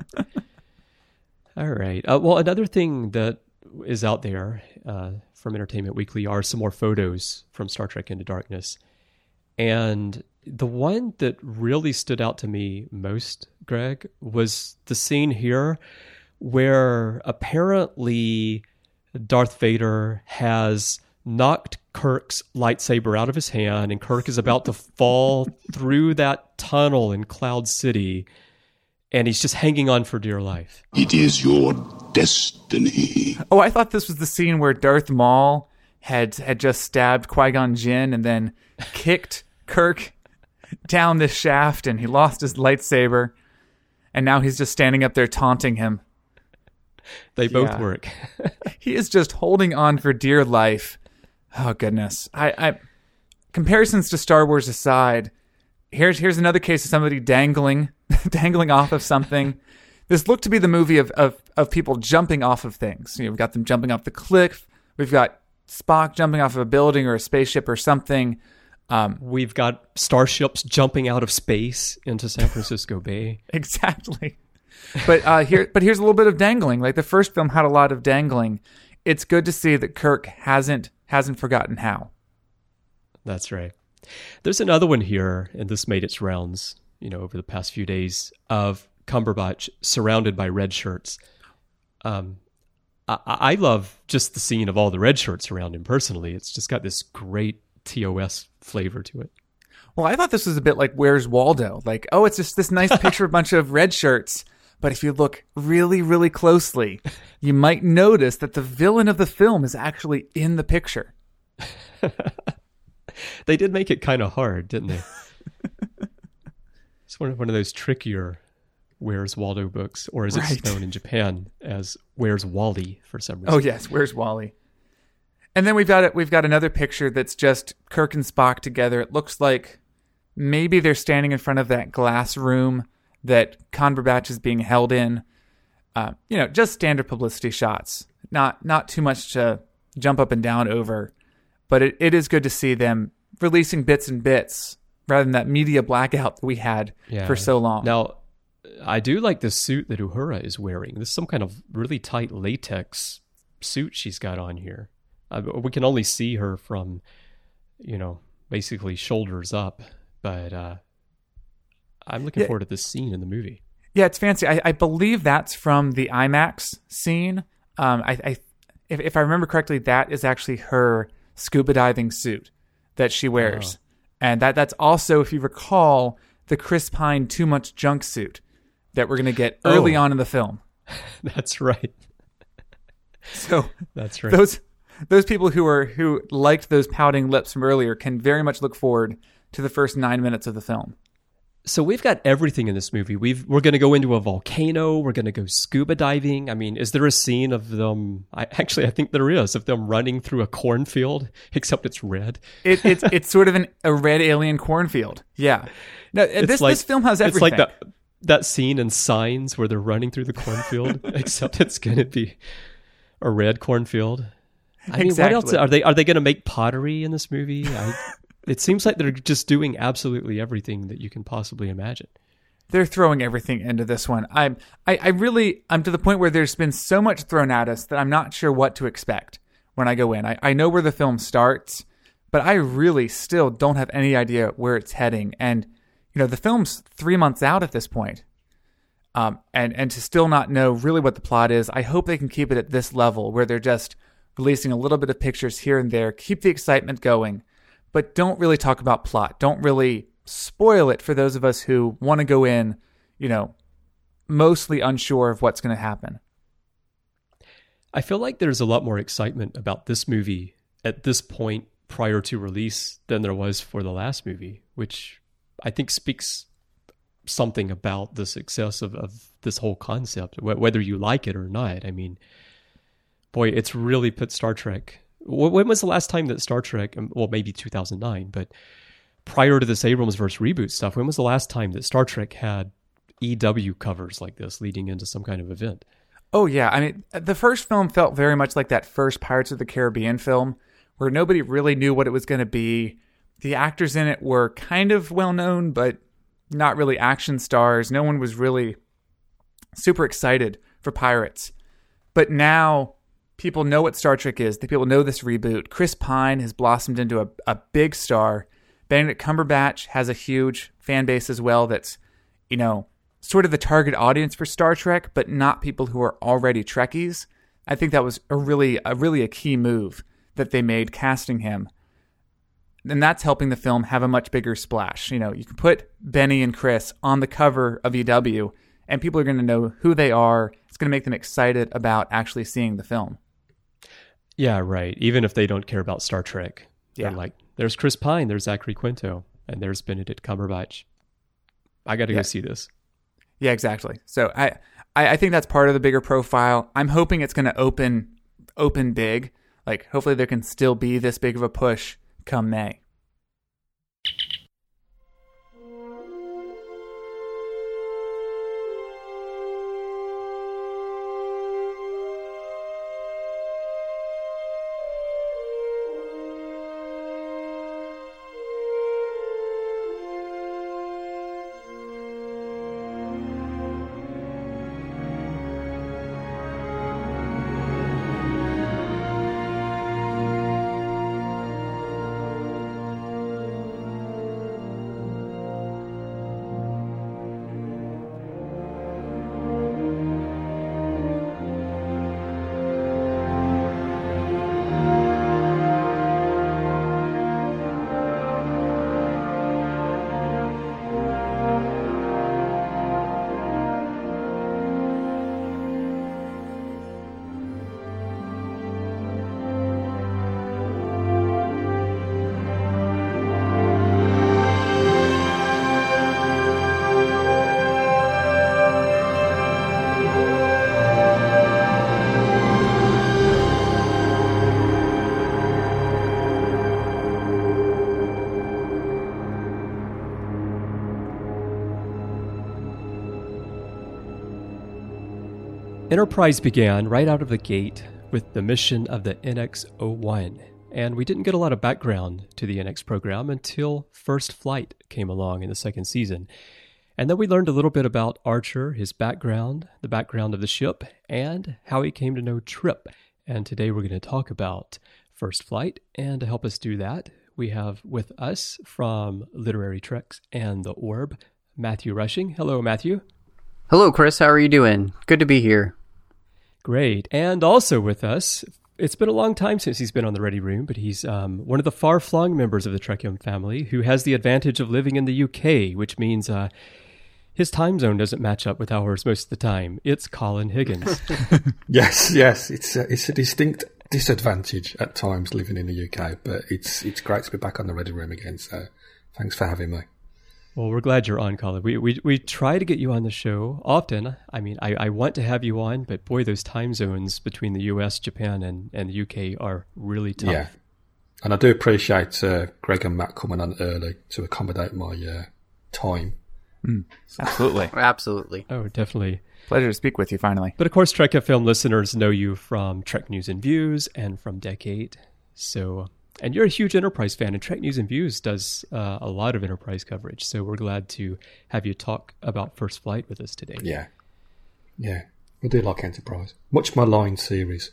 All right. Well, another thing that is out there from Entertainment Weekly are some more photos from Star Trek Into Darkness. And the one that really stood out to me most, Greg, was the scene here where apparently Darth Vader has knocked Kirk's lightsaber out of his hand, and Kirk is about to fall through that tunnel in Cloud City, and he's just hanging on for dear life. It is your destiny. Oh, I thought this was the scene where Darth Maul had just stabbed Qui-Gon Jinn and then kicked Kirk down this shaft, and he lost his lightsaber, and now he's just standing up there taunting him. They both work. He is just holding on for dear life. Oh, goodness. I comparisons to Star Wars aside, here's another case of somebody dangling off of something. This looked to be the movie of people jumping off of things. You know, we've got them jumping off the cliff. We've got Spock jumping off of a building or a spaceship or something. We've got starships jumping out of space into San Francisco Bay. Exactly. But here's a little bit of dangling. Like the first film had a lot of dangling. It's good to see that Kirk hasn't forgotten how. That's right. There's another one here, and this made its rounds, over the past few days, of Cumberbatch surrounded by red shirts. I love just the scene of all the red shirts around him personally. It's just got this great TOS flavor to it. Well, I thought this was a bit like Where's Waldo? Like, oh, it's just this nice picture of a bunch of red shirts. But if you look really, really closely, you might notice that the villain of the film is actually in the picture. They did make it kind of hard, didn't they? It's one of those trickier Where's Waldo books, or as it's known in Japan as Where's Wally for some reason. Oh yes, Where's Wally? And then we've got another picture that's just Kirk and Spock together. It looks like maybe they're standing in front of that glass room that Cumberbatch is being held in. Just standard publicity shots. Not too much to jump up and down over. But it is good to see them releasing bits and bits rather than that media blackout that we had for so long. Now, I do like the suit that Uhura is wearing. This is some kind of really tight latex suit she's got on here. We can only see her from, basically shoulders up. But I'm looking forward to this scene in the movie. Yeah, it's fancy. I believe that's from the IMAX scene. If I remember correctly, that is actually her scuba diving suit that she wears. And that's also, if you recall, the Chris Pine Too Much Junk suit that we're going to get early on in the film. That's right. So that's right. Those people who liked those pouting lips from earlier can very much look forward to the first 9 minutes of the film. So we've got everything in this movie. We're going to go into a volcano. We're going to go scuba diving. I mean, is there a scene of them? I think there is, of them running through a cornfield, except it's red. It's sort of a red alien cornfield. Yeah. No, this film has everything. It's like that scene in Signs where they're running through the cornfield, except it's going to be a red cornfield. I mean, exactly. What else are they going to make pottery in this movie? It seems like they're just doing absolutely everything that you can possibly imagine. They're throwing everything into this one. I'm to the point where there's been so much thrown at us that I'm not sure what to expect when I go in. I know where the film starts, but I really still don't have any idea where it's heading. And, the film's 3 months out at this point. And to still not know really what the plot is, I hope they can keep it at this level where they're just releasing a little bit of pictures here and there, keep the excitement going, but don't really talk about plot. Don't really spoil it for those of us who want to go in, mostly unsure of what's going to happen. I feel like there's a lot more excitement about this movie at this point prior to release than there was for the last movie, which I think speaks something about the success of this whole concept, whether you like it or not. I mean, boy, it's really put Star Trek. When was the last time that Star Trek, well, maybe 2009, but prior to this Abrams-verse reboot stuff, when was the last time that Star Trek had EW covers like this leading into some kind of event? Oh, yeah. I mean, the first film felt very much like that first Pirates of the Caribbean film where nobody really knew what it was going to be. The actors in it were kind of well-known, but not really action stars. No one was really super excited for Pirates. But now people know what Star Trek is. The people know this reboot. Chris Pine has blossomed into a big star. Benedict Cumberbatch has a huge fan base as well that's, sort of the target audience for Star Trek, but not people who are already Trekkies. I think that was a really key move that they made casting him. And that's helping the film have a much bigger splash. You can put Benny and Chris on the cover of EW, and people are going to know who they are. It's going to make them excited about actually seeing the film. Yeah, right. Even if they don't care about Star Trek. Yeah. They're like, there's Chris Pine, there's Zachary Quinto, and there's Benedict Cumberbatch. I got to go see this. Yeah, exactly. So I think that's part of the bigger profile. I'm hoping it's going to open big. Like, hopefully there can still be this big of a push come May. Enterprise began right out of the gate with the mission of the NX-01, and we didn't get a lot of background to the NX program until First Flight came along in the second season. And then we learned a little bit about Archer, his background, the background of the ship, and how he came to know Trip. And today we're going to talk about First Flight, and to help us do that, we have with us from Literary Treks and The Orb, Matthew Rushing. Hello, Matthew. Hello, Chris. How are you doing? Good to be here. Great. And also with us, it's been a long time since he's been on the Ready Room, but he's one of the far-flung members of the Trekium family who has the advantage of living in the UK, which means his time zone doesn't match up with ours most of the time. It's Colin Higgins. Yes. It's a distinct disadvantage at times living in the UK, but it's great to be back on the Ready Room again. So thanks for having me. Well, we're glad you're on, Colin. We try to get you on the show often. I mean, I want to have you on, but boy, those time zones between the US, Japan, and the UK are really tough. Yeah, and I do appreciate Greg and Matt coming on early to accommodate my time. Absolutely. Absolutely. Oh, definitely. Pleasure to speak with you finally. But of course, Trek FM listeners know you from Trek News and Views and from Decade. So, and you're a huge Enterprise fan, and Trek News and Views does a lot of Enterprise coverage. So we're glad to have you talk about First Flight with us today. Yeah. We do like Enterprise. Much maligned series.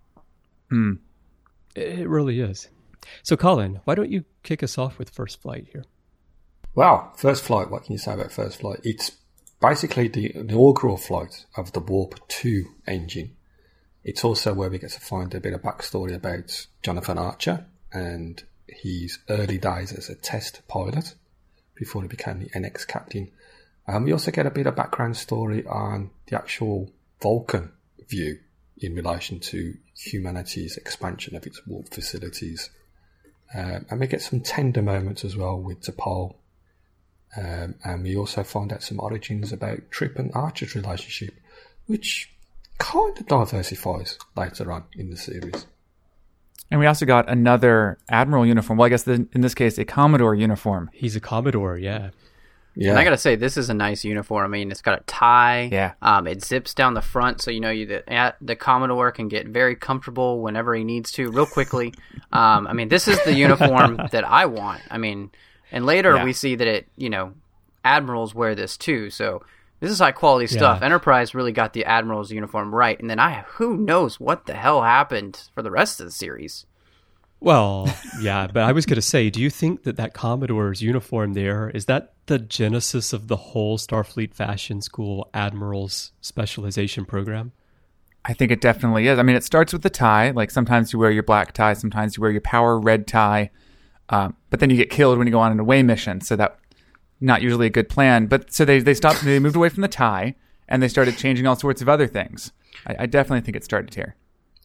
It really is. So, Colin, why don't you kick us off with First Flight here? Wow, First Flight. What can you say about First Flight? It's basically the inaugural flight of the Warp 2 engine. It's also where we get to find a bit of backstory about Jonathan Archer and his early days as a test pilot before he became the NX captain. We also get a bit of background story on the actual Vulcan view in relation to humanity's expansion of its warp facilities. And we get some tender moments as well with T'Pol. And we also find out some origins about Trip and Archer's relationship, which kind of diversifies later on in the series. And we also got another Admiral uniform. Well, I guess in this case, a Commodore uniform. He's a Commodore, yeah. Yeah. And I gotta say, this is a nice uniform. I mean, it's got a tie. Yeah. It zips down the front, so the Commodore can get very comfortable whenever he needs to, real quickly. I mean, this is the uniform that I want. I mean, and later we see that admirals wear this too. So this is high quality stuff. Yeah. Enterprise really got the Admiral's uniform right, and then who knows what the hell happened for the rest of the series. Well, yeah, but I was going to say, do you think that Commodore's uniform there, is that the genesis of the whole Starfleet Fashion School Admiral's specialization program? I think it definitely is. I mean, it starts with the tie. Like sometimes you wear your black tie, sometimes you wear your power red tie, but then you get killed when you go on an away mission. So that not usually a good plan. But so they moved away from the tie, and they started changing all sorts of other things. I definitely think it started here.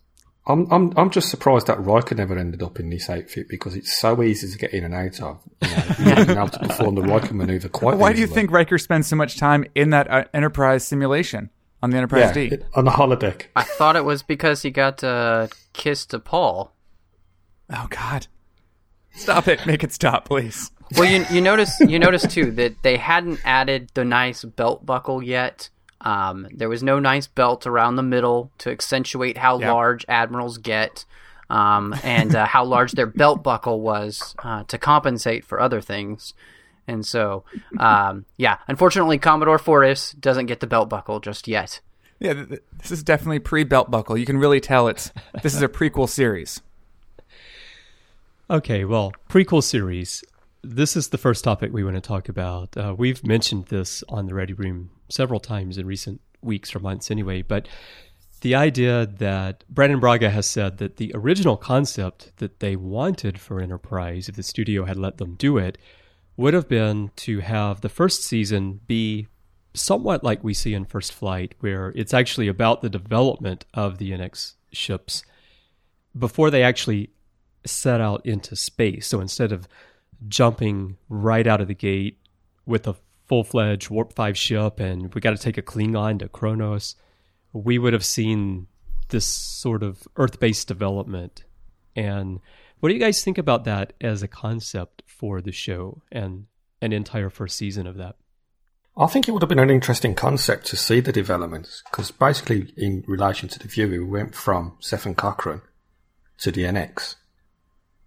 I'm just surprised that Riker never ended up in this outfit because it's so easy to get in and out of. You haven't been able to perform the Riker maneuver quite Why easily. do you think Riker spends so much time in that Enterprise simulation on the Enterprise D? On the holodeck. I thought it was because he got to kiss T'Pol. Oh God! Stop it! Make it stop, please. Well, you notice too that they hadn't added the nice belt buckle yet. There was no nice belt around the middle to accentuate how large admirals get, and how large their belt buckle was to compensate for other things. And so, unfortunately, Commodore Fortis doesn't get the belt buckle just yet. Yeah, this is definitely pre-belt buckle. You can really tell this is a prequel series. Okay, well, prequel series. This is the first topic we want to talk about. We've mentioned this on the Ready Room several times in recent weeks or months anyway, but the idea that Brannon Braga has said that the original concept that they wanted for Enterprise, if the studio had let them do it, would have been to have the first season be somewhat like we see in First Flight, where it's actually about the development of the NX ships before they actually set out into space. So instead of jumping right out of the gate with a full-fledged Warp 5 ship and we got to take a Klingon to Kronos, we would have seen this sort of Earth-based development. And what do you guys think about that as a concept for the show and an entire first season of that? I think it would have been an interesting concept to see the developments, because basically in relation to the viewer, we went from Stephen Cochrane to the NX.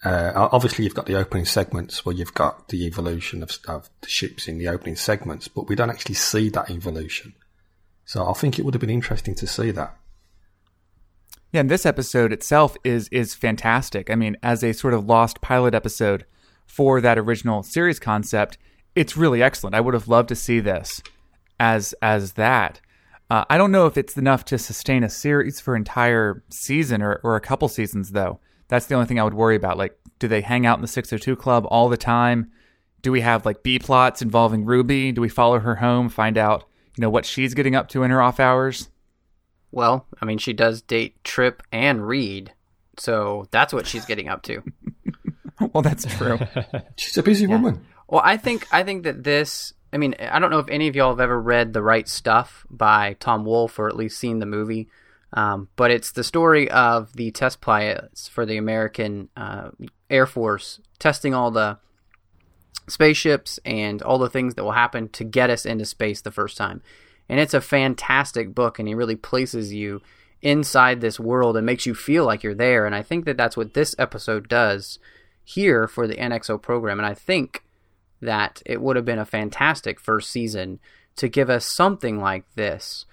Obviously, you've got the opening segments where you've got the evolution of the ships in the opening segments, but we don't actually see that evolution. So I think it would have been interesting to see that. Yeah, and this episode itself is fantastic. I mean, as a sort of lost pilot episode for that original series concept, it's really excellent. I would have loved to see this as that. I don't know if it's enough to sustain a series for an entire season or a couple seasons, though. That's the only thing I would worry about. Like, do they hang out in the 602 Club all the time? Do we have, like, B-plots involving Ruby? Do we follow her home, find out, what she's getting up to in her off hours? Well, I mean, she does date Trip and Reed, so that's what she's getting up to. Well, that's true. She's a busy woman. Well, I think that this... I mean, I don't know if any of y'all have ever read The Right Stuff by Tom Wolfe or at least seen the movie, but it's the story of the test pilots for the American Air Force testing all the spaceships and all the things that will happen to get us into space the first time. And it's a fantastic book, and he really places you inside this world and makes you feel like you're there. And I think that that's what this episode does here for the NXO program. And I think that it would have been a fantastic first season to give us something like this,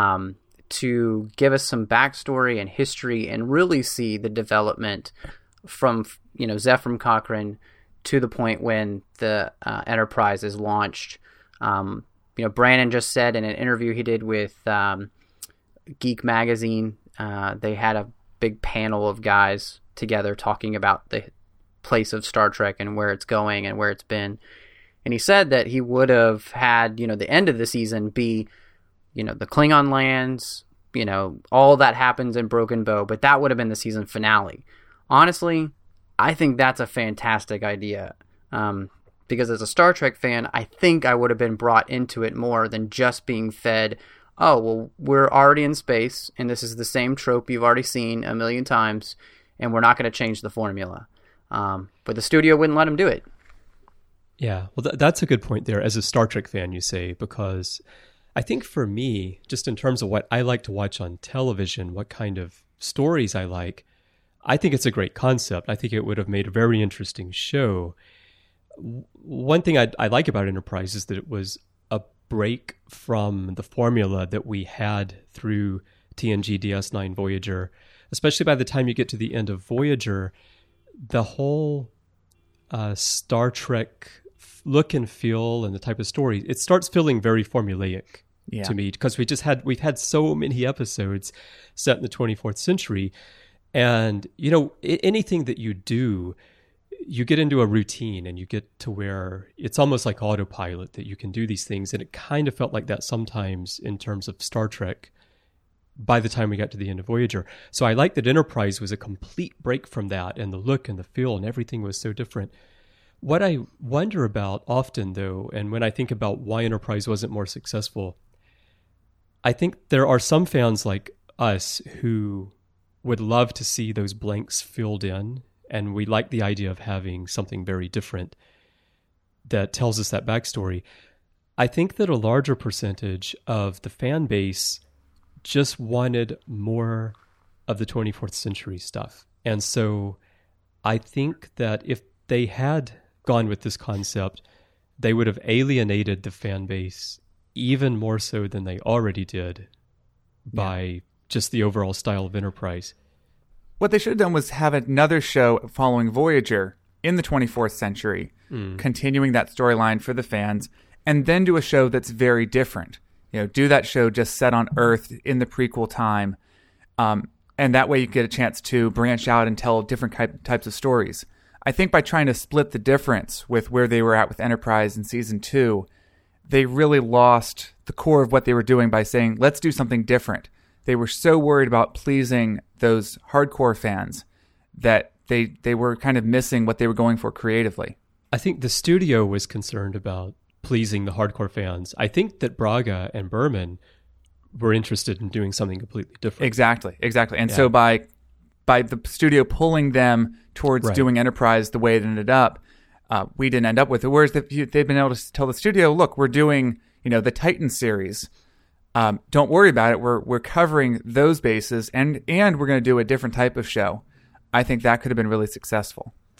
to give us some backstory and history and really see the development from, Zefram Cochrane to the point when the Enterprise is launched. Brandon just said in an interview he did with Geek Magazine, they had a big panel of guys together talking about the place of Star Trek and where it's going and where it's been. And he said that he would have had, the end of the season be, the Klingon lands, all that happens in Broken Bow, but that would have been the season finale. Honestly, I think that's a fantastic idea. Because as a Star Trek fan, I think I would have been brought into it more than just being fed, oh, well, we're already in space, and this is the same trope you've already seen a million times, and we're not going to change the formula. But the studio wouldn't let him do it. Yeah, well, that's a good point there. As a Star Trek fan, you say, because I think for me, just in terms of what I like to watch on television, what kind of stories I like, I think it's a great concept. I think it would have made a very interesting show. One thing I like about Enterprise is that it was a break from the formula that we had through TNG DS9 Voyager. Especially by the time you get to the end of Voyager, the whole Star Trek look and feel and the type of story, it starts feeling very formulaic to me, because we've had so many episodes set in the 24th century, and anything that you do, you get into a routine and you get to where it's almost like autopilot that you can do these things. And it kind of felt like that sometimes in terms of Star Trek by the time we got to the end of Voyager. So I like that Enterprise was a complete break from that, and the look and the feel and everything was so different. What I wonder about often, though, and when I think about why Enterprise wasn't more successful, I think there are some fans like us who would love to see those blanks filled in, and we like the idea of having something very different that tells us that backstory. I think that a larger percentage of the fan base just wanted more of the 24th century stuff. And so I think that if they had gone with this concept, they would have alienated the fan base even more so than they already did by just the overall style of Enterprise. What they should have done was have another show following Voyager in the 24th century, continuing that storyline for the fans, and then do a show that's very different. Do that show just set on Earth in the prequel time, and that way you get a chance to branch out and tell different types of stories. I think by trying to split the difference with where they were at with Enterprise in Season 2, they really lost the core of what they were doing by saying, let's do something different. They were so worried about pleasing those hardcore fans that they were kind of missing what they were going for creatively. I think the studio was concerned about pleasing the hardcore fans. I think that Braga and Berman were interested in doing something completely different. Exactly. And so by the studio pulling them towards doing Enterprise the way it ended up, we didn't end up with it. Whereas they've been able to tell the studio, look, we're doing the Titan series. Don't worry about it. We're covering those bases, and we're going to do a different type of show. I think that could have been really successful.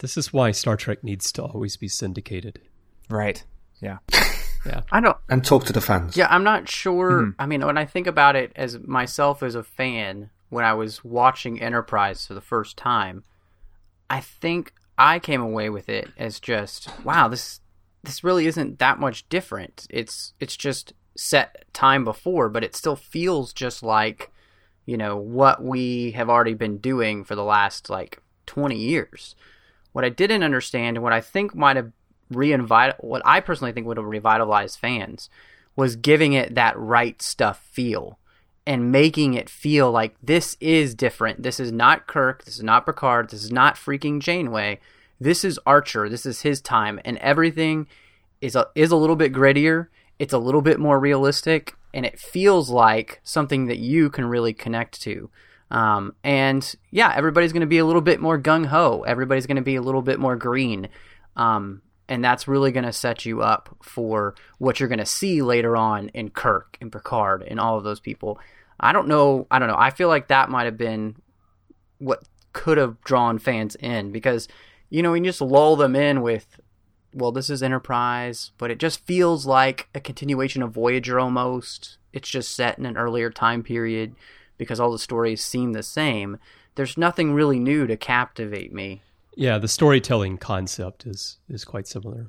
This is why Star Trek needs to always be syndicated. Right. Yeah. Yeah. I don't. And talk to the fans. Yeah, I'm not sure. I mean, when I think about it as myself as a fan, when I was watching Enterprise for the first time, I think I came away with it as just, wow, this really isn't that much different. It's just set time before, but it still feels just like, what we have already been doing for the last 20 years. What I didn't understand, and what I think might have what I personally think would have revitalized fans, was giving it that right stuff feel and making it feel like this is different. This is not Kirk. This is not Picard. This is not freaking Janeway. This is Archer. This is his time, and everything is a little bit grittier. It's a little bit more realistic, and it feels like something that you can really connect to. And yeah, everybody's going to be a little bit more gung-ho. Everybody's going to be a little bit more green. And that's really going to set you up for what you're going to see later on in Kirk and Picard and all of those people. I don't know. I feel like that might have been what could have drawn fans in, because, you just lull them in with, well, this is Enterprise, but it just feels like a continuation of Voyager almost. It's just set in an earlier time period because all the stories seem the same. There's nothing really new to captivate me. Yeah, the storytelling concept is quite similar.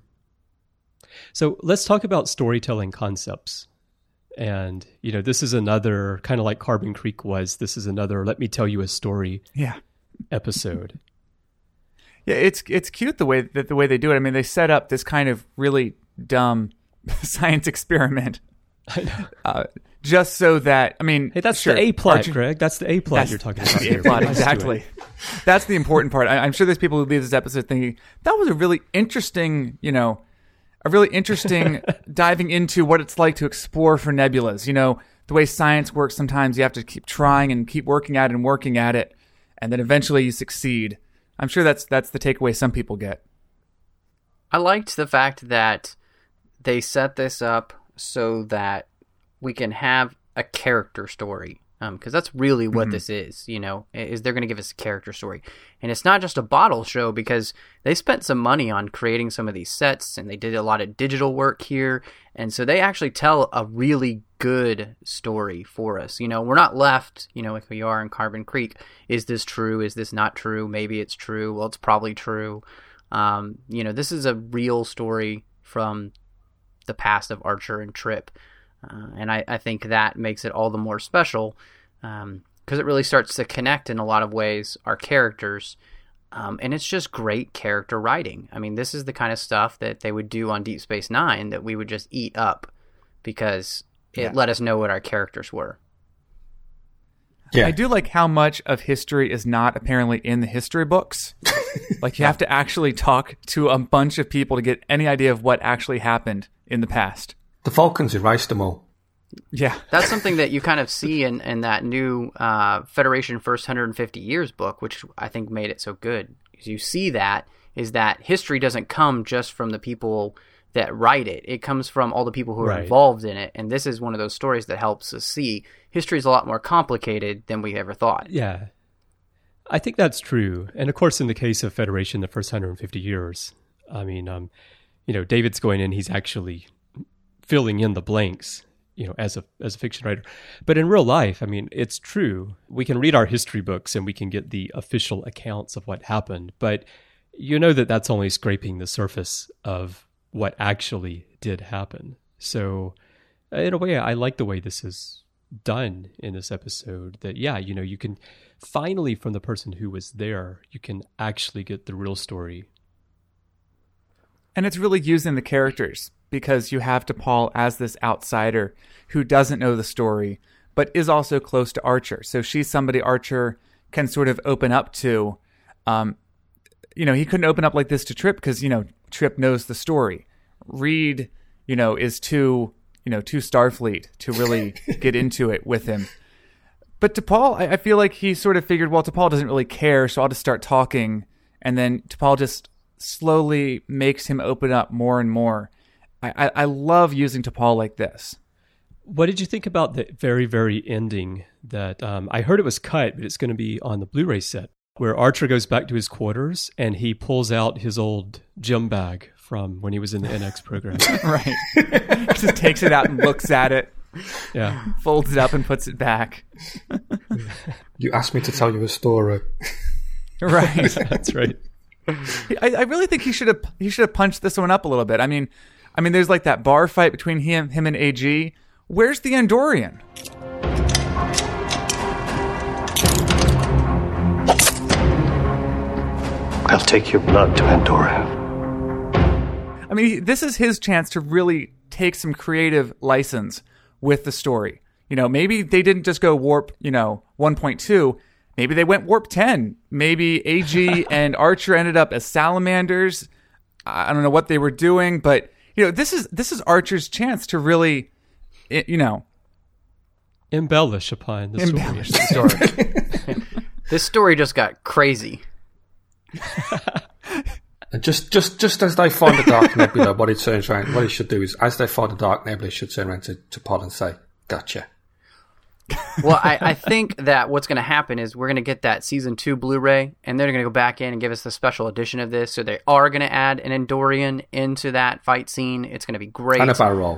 So let's talk about storytelling concepts. And, this is another, kind of like Carbon Creek was, this is another let me tell you a story episode. Yeah, it's cute the way they do it. I mean, they set up this kind of really dumb science experiment. I know. Just so that, I mean... Hey, that's the A-plot, Greg. That's the A-plot you're talking about here. A-plot, exactly. That's the important part. I'm sure there's people who leave this episode thinking, that was a really interesting, diving into what it's like to explore for nebulas. The way science works, sometimes you have to keep trying and keep working at it, and then eventually you succeed. I'm sure that's the takeaway some people get. I liked the fact that they set this up so that we can have a character story, because that's really what this is, is they're going to give us a character story. And it's not just a bottle show, because they spent some money on creating some of these sets, and they did a lot of digital work here. And so they actually tell a really good story for us. We're not left, like we are in Carbon Creek. Is this true? Is this not true? Maybe it's true. Well, it's probably true. This is a real story from the past of Archer and Trip. And I think that makes it all the more special, because it really starts to connect in a lot of ways our characters, and it's just great character writing. I mean, this is the kind of stuff that they would do on Deep Space Nine that we would just eat up, because it let us know what our characters were. Yeah. I do like how much of history is not apparently in the history books. Like, you have to actually talk to a bunch of people to get any idea of what actually happened in the past. The Vulcans erased them all. Yeah. That's something that you kind of see in that new Federation First 150 Years book, which I think made it so good. You see that history doesn't come just from the people that write it. It comes from all the people who are involved in it. And this is one of those stories that helps us see history is a lot more complicated than we ever thought. Yeah. I think that's true. And of course, in the case of Federation, the first 150 years, I mean, David's going in, he's actually filling in the blanks, as a fiction writer. But in real life, I mean, it's true. We can read our history books and we can get the official accounts of what happened, but that's only scraping the surface of what actually did happen. So in a way, I like the way this is done in this episode, that, you can finally, from the person who was there, you can actually get the real story. And it's really using the characters, because you have T'Pol as this outsider who doesn't know the story, but is also close to Archer. So she's somebody Archer can sort of open up to. He couldn't open up like this to Trip because, Trip knows the story. Reed, is too Starfleet to really get into it with him. But T'Pol, I feel like he sort of figured, well, T'Pol doesn't really care, so I'll just start talking. And then T'Pol just slowly makes him open up more and more. I love using T'Pol like this. What did you think about the very, very ending that I heard it was cut, but it's going to be on the Blu-ray set where Archer goes back to his quarters and he pulls out his old gym bag from when he was in the NX program. Right. He just takes it out and looks at it, Yeah. folds it up and puts it back. You asked me to tell you a story. Right. That's right. I really think he should have punched this one up a little bit. I mean, there's like that bar fight between him and AG. Where's the Andorian? I'll take your blood to Andorra. I mean, this is his chance to really take some creative license with the story. You know, maybe they didn't just go warp, 1.2. Maybe they went warp 10. Maybe AG and Archer ended up as salamanders. I don't know what they were doing, but this is Archer's chance to really, Embellish upon the embellish story. the story. This story just got crazy. And just as they find the Dark Nebula, what it should do is, as they find the Dark Nebula, it should turn around to Pod and say, "Gotcha." Well, I think that what's going to happen is we're going to get that Season 2 Blu-ray, and they're going to go back in and give us the special edition of this, so they are going to add an Andorian into that fight scene. It's going to be great. And a barrel roll.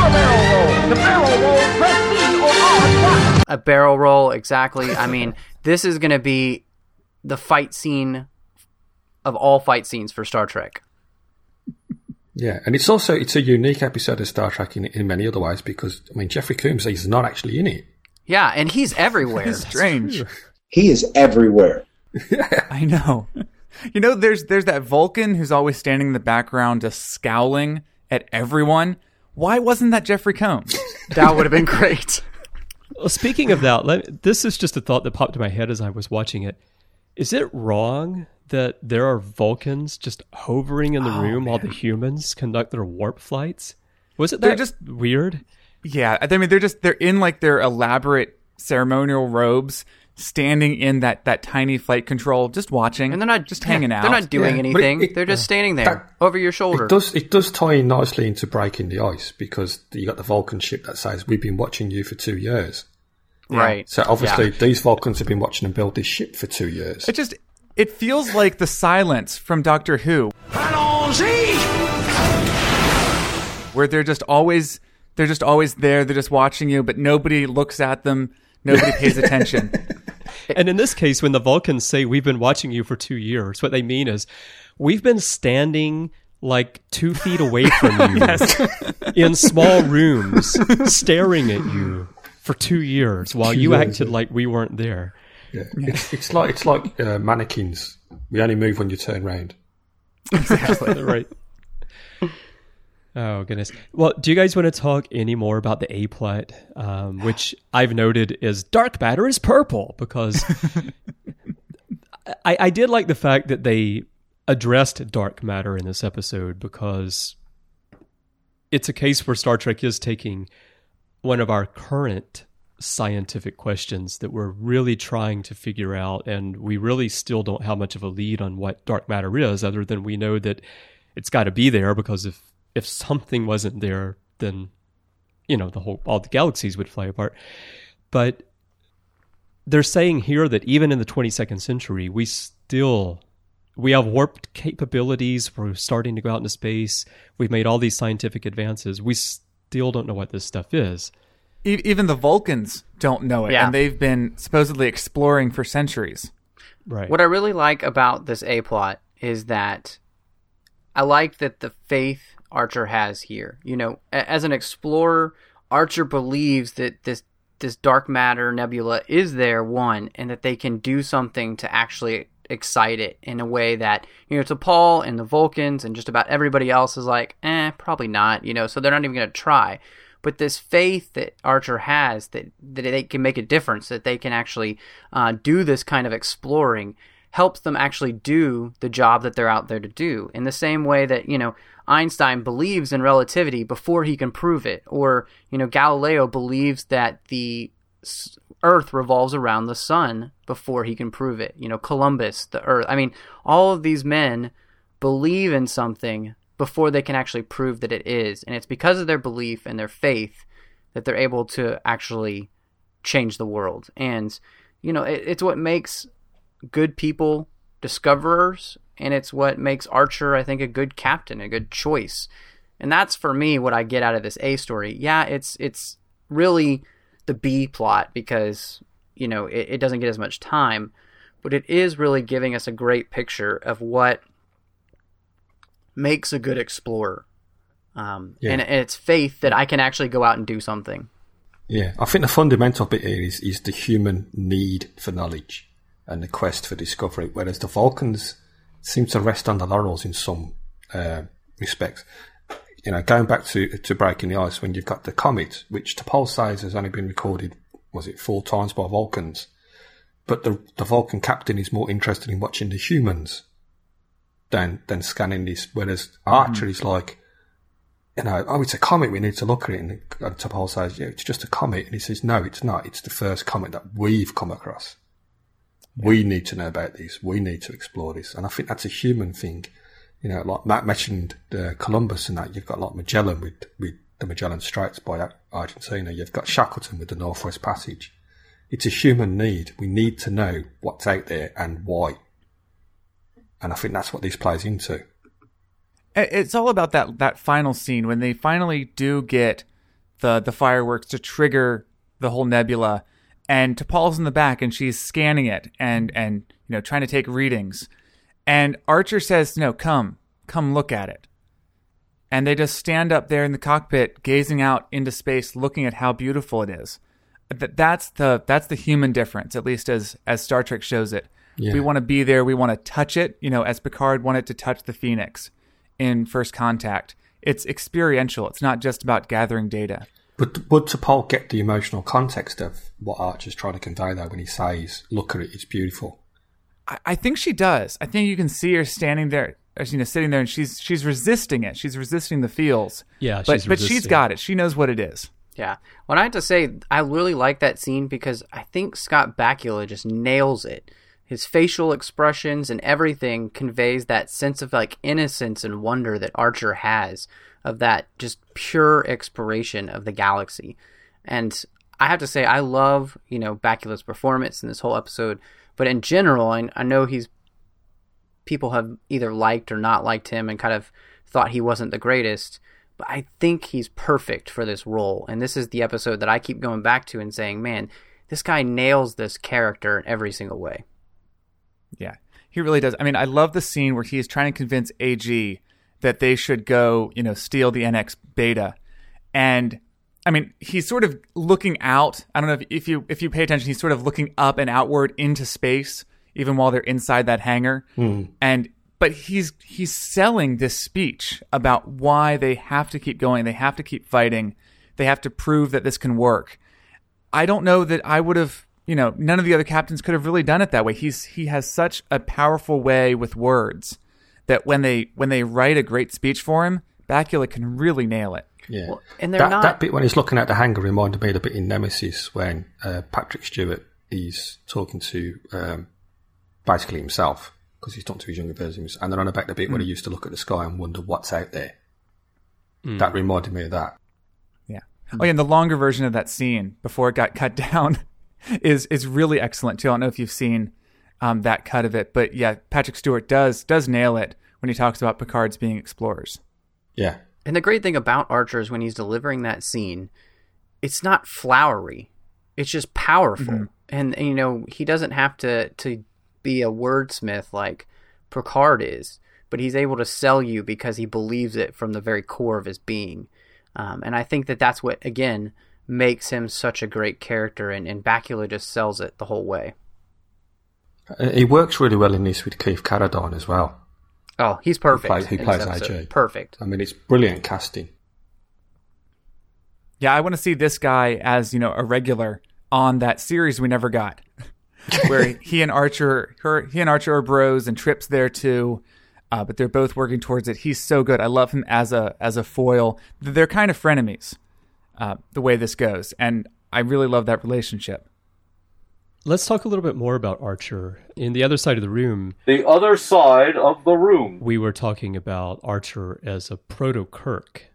A barrel roll, exactly. I mean, this is going to be the fight scene of all fight scenes for Star Trek. Yeah, and it's a unique episode of Star Trek in many other ways because, Jeffrey Combs is not actually in it. Yeah, and he's everywhere. It's strange. He is everywhere. I know. There's that Vulcan who's always standing in the background just scowling at everyone. Why wasn't that Jeffrey Combs? That would have been great. Well, speaking of that, this is just a thought that popped in my head as I was watching it. Is it wrong that there are Vulcans just hovering in the room while the humans conduct their warp flights? Was it that just weird? Yeah, I mean, they're in like their elaborate ceremonial robes, standing in that tiny flight control, just watching, and they're not just hanging out. They're not doing anything. They're just standing there over your shoulder. It does tie in nicely into breaking the ice because you got the Vulcan ship that says we've been watching you for 2 years. Right. So obviously these Vulcans have been watching them build this ship for 2 years. It feels like the silence from Doctor Who, where they're just always there. They're just watching you, but nobody looks at them. Nobody pays attention. And in this case, when the Vulcans say we've been watching you for 2 years, what they mean is we've been standing like 2 feet away from you in small rooms, staring at you for 2 years while you acted like we weren't there. Yeah. It's like mannequins. We only move when you turn round. Exactly. Right. Oh, goodness. Well, do you guys want to talk any more about the A-plot, which I've noted is dark matter is purple, because I did like the fact that they addressed dark matter in this episode, because it's a case where Star Trek is taking one of our current scientific questions that we're really trying to figure out, and we really still don't have much of a lead on what dark matter is, other than we know that it's got to be there, because if something wasn't there, then all the galaxies would fly apart. But they're saying here that even in the 22nd century, we have warped capabilities. We're starting to go out into space. We've made all these scientific advances. We still don't know what this stuff is. Even the Vulcans don't know it, and they've been supposedly exploring for centuries. Right. What I really like about this A-plot is that I like that the faith Archer has here. As an explorer, Archer believes that this dark matter nebula is there, one, and that they can do something to actually excite it in a way that, to Paul and the Vulcans and just about everybody else is like, probably not, so they're not even going to try. But this faith that Archer has that they can make a difference, that they can actually do this kind of exploring, helps them actually do the job that they're out there to do. In the same way that, Einstein believes in relativity before he can prove it. Or, Galileo believes that the Earth revolves around the sun before he can prove it. Columbus, the Earth. I mean, all of these men believe in something before they can actually prove that it is. And it's because of their belief and their faith that they're able to actually change the world. And, it's what makes good people discoverers, and it's what makes Archer, I think, a good captain, a good choice. And that's, for me, what I get out of this A story. Yeah, it's really the B plot because, you know, it doesn't get as much time, but it is really giving us a great picture of what makes a good explorer. And it's faith that I can actually go out and do something. Yeah, I think the fundamental bit here is the human need for knowledge and the quest for discovery, whereas the Vulcans seem to rest on the laurels in some respects. You know, going back to Breaking the Ice, when you've got the comet, which T'Pol says has only been recorded, 4 times by Vulcans, but the Vulcan captain is more interested in watching the humans than scanning this, whereas Archer is like, you know, it's a comet, we need to look at it. And T'Pol says, yeah, it's just a comet. And he says, no, it's not. It's the first comet that we've come across. We need to know about this. We need to explore this. And I think that's a human thing. You know, like Matt mentioned Columbus and that. You've got like Magellan with the Magellan Straits by Argentina. You've got Shackleton with the Northwest Passage. It's a human need. We need to know what's out there and why. And I think that's what this plays into. It's all about that final scene when they finally do get the fireworks to trigger the whole nebula, and T'Pol's in the back and she's scanning it and you know, trying to take readings, and Archer says, "No, come look at it." And they just stand up there in the cockpit, gazing out into space, looking at how beautiful it is. That's the human difference, at least as Star Trek shows it. Yeah. We want to be there. We want to touch it. You know, as Picard wanted to touch the Phoenix in First Contact. It's experiential. It's not just about gathering data. But would T'Pol get the emotional context of what Archer's trying to convey there when he says, "Look at it, it's beautiful"? I think she does. I think you can see her standing there, you know, sitting there, and she's resisting it. She's resisting the feels. Yeah, but she's got it. She knows what it is. Yeah. Well, I have to say, I really like that scene because I think Scott Bakula just nails it. His facial expressions and everything conveys that sense of like innocence and wonder that Archer has, of that just pure exploration of the galaxy. And I have to say, I love, you know, Bakula's performance in this whole episode, but in general, I know people have either liked or not liked him and kind of thought he wasn't the greatest, but I think he's perfect for this role. And this is the episode that I keep going back to and saying, man, this guy nails this character in every single way. Yeah, he really does. I mean, I love the scene where he's trying to convince AG that they should go, you know, steal the NX Beta. And I mean, he's sort of looking out. I don't know if you pay attention, he's sort of looking up and outward into space, even while they're inside that hangar. But he's selling this speech about why they have to keep going. They have to keep fighting. They have to prove that this can work. I don't know that I would have, you know, none of the other captains could have really done it that way. He has such a powerful way with words that when they write a great speech for him, Bakula can really nail it. Yeah, well, and that bit when he's looking at the hangar reminded me of the bit in Nemesis when Patrick Stewart is talking to basically himself, because he's talking to his younger versions, and then on about the bit when he used to look at the sky and wonder what's out there. That reminded me of that. Yeah. Oh yeah, and the longer version of that scene before it got cut down is really excellent too. I don't know if you've seen that cut of it, but yeah, Patrick Stewart does nail it when he talks about Picards being explorers. Yeah. And the great thing about Archer is when he's delivering that scene, it's not flowery. It's just powerful. Mm-hmm. And, you know, he doesn't have to be a wordsmith like Picard is, but he's able to sell you because he believes it from the very core of his being. And I think that's what, again, makes him such a great character, and Bakula just sells it the whole way. He works really well in this with Keith Carradine as well. Oh, he's perfect. Who plays AJ. Perfect. I mean, it's brilliant casting. Yeah, I want to see this guy as, you know, a regular on that series we never got, where he and Archer are bros, and Trip's there too, but they're both working towards it. He's so good. I love him as a foil. They're kind of frenemies, the way this goes, and I really love that relationship. Let's talk a little bit more about Archer. In the other side of the room... The other side of the room. We were talking about Archer as a proto-Kirk.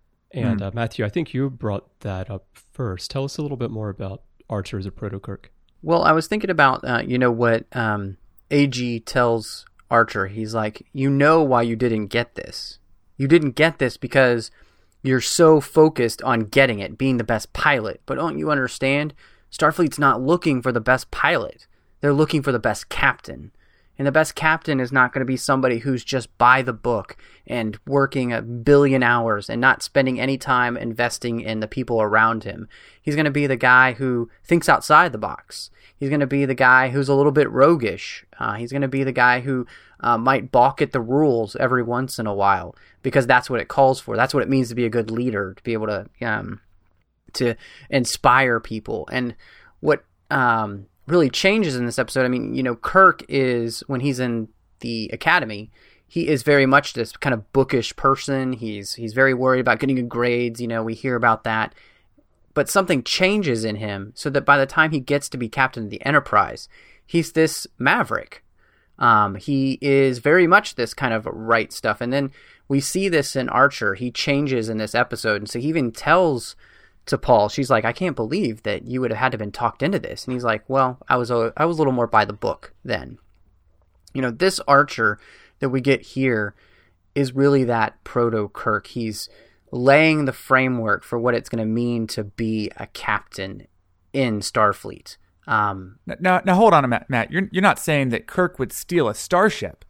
And Matthew, I think you brought that up first. Tell us a little bit more about Archer as a proto-Kirk. Well, I was thinking about, what AG tells Archer. He's like, you know why you didn't get this. You didn't get this because you're so focused on getting it, being the best pilot. But don't you understand? Starfleet's not looking for the best pilot. They're looking for the best captain. And the best captain is not going to be somebody who's just by the book and working 1 billion hours and not spending any time investing in the people around him. He's going to be the guy who thinks outside the box. He's going to be the guy who's a little bit roguish. He's going to be the guy who might balk at the rules every once in a while, because that's what it calls for. That's what it means to be a good leader, to be able to inspire people. And what really changes in this episode, I mean, Kirk is, when he's in the academy, he is very much this kind of bookish person. He's very worried about getting good grades. We hear about that. But something changes in him so that by the time he gets to be captain of the Enterprise, he's this maverick. He is very much this kind of right stuff. And then we see this in Archer. He changes in this episode. And so he even tells to Paul, she's like, I can't believe that you would have had to been talked into this. And he's like, well, I was a little more by the book then. This Archer that we get here is really that proto-Kirk. He's laying the framework for what it's going to mean to be a captain in Starfleet. Now hold on a minute, Matt. You're not saying that Kirk would steal a starship.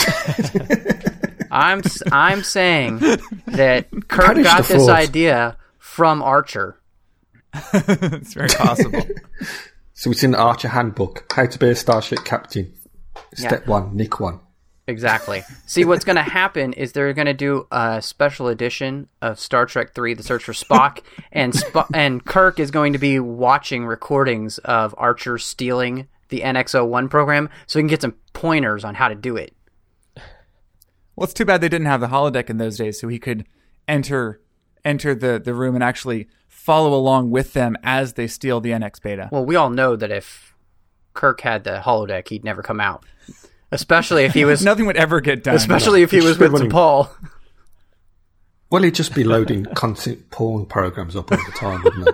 I'm saying that Kirk got this idea from Archer. It's very possible. So it's in the Archer handbook, how to be a starship captain. Step 1, Nick 1. Exactly. See, what's going to happen is they're going to do a special edition of Star Trek III, The Search for Spock, and Kirk is going to be watching recordings of Archer stealing the NX-01 program so he can get some pointers on how to do it. Well, it's too bad they didn't have the holodeck in those days so he could enter the room and actually follow along with them as they steal the NX beta. Well, we all know that if Kirk had the holodeck, he'd never come out. Especially if he was... Nothing would ever get done. Especially if he was with Paul. Well, he'd just be loading constant porn programs up all the time, wouldn't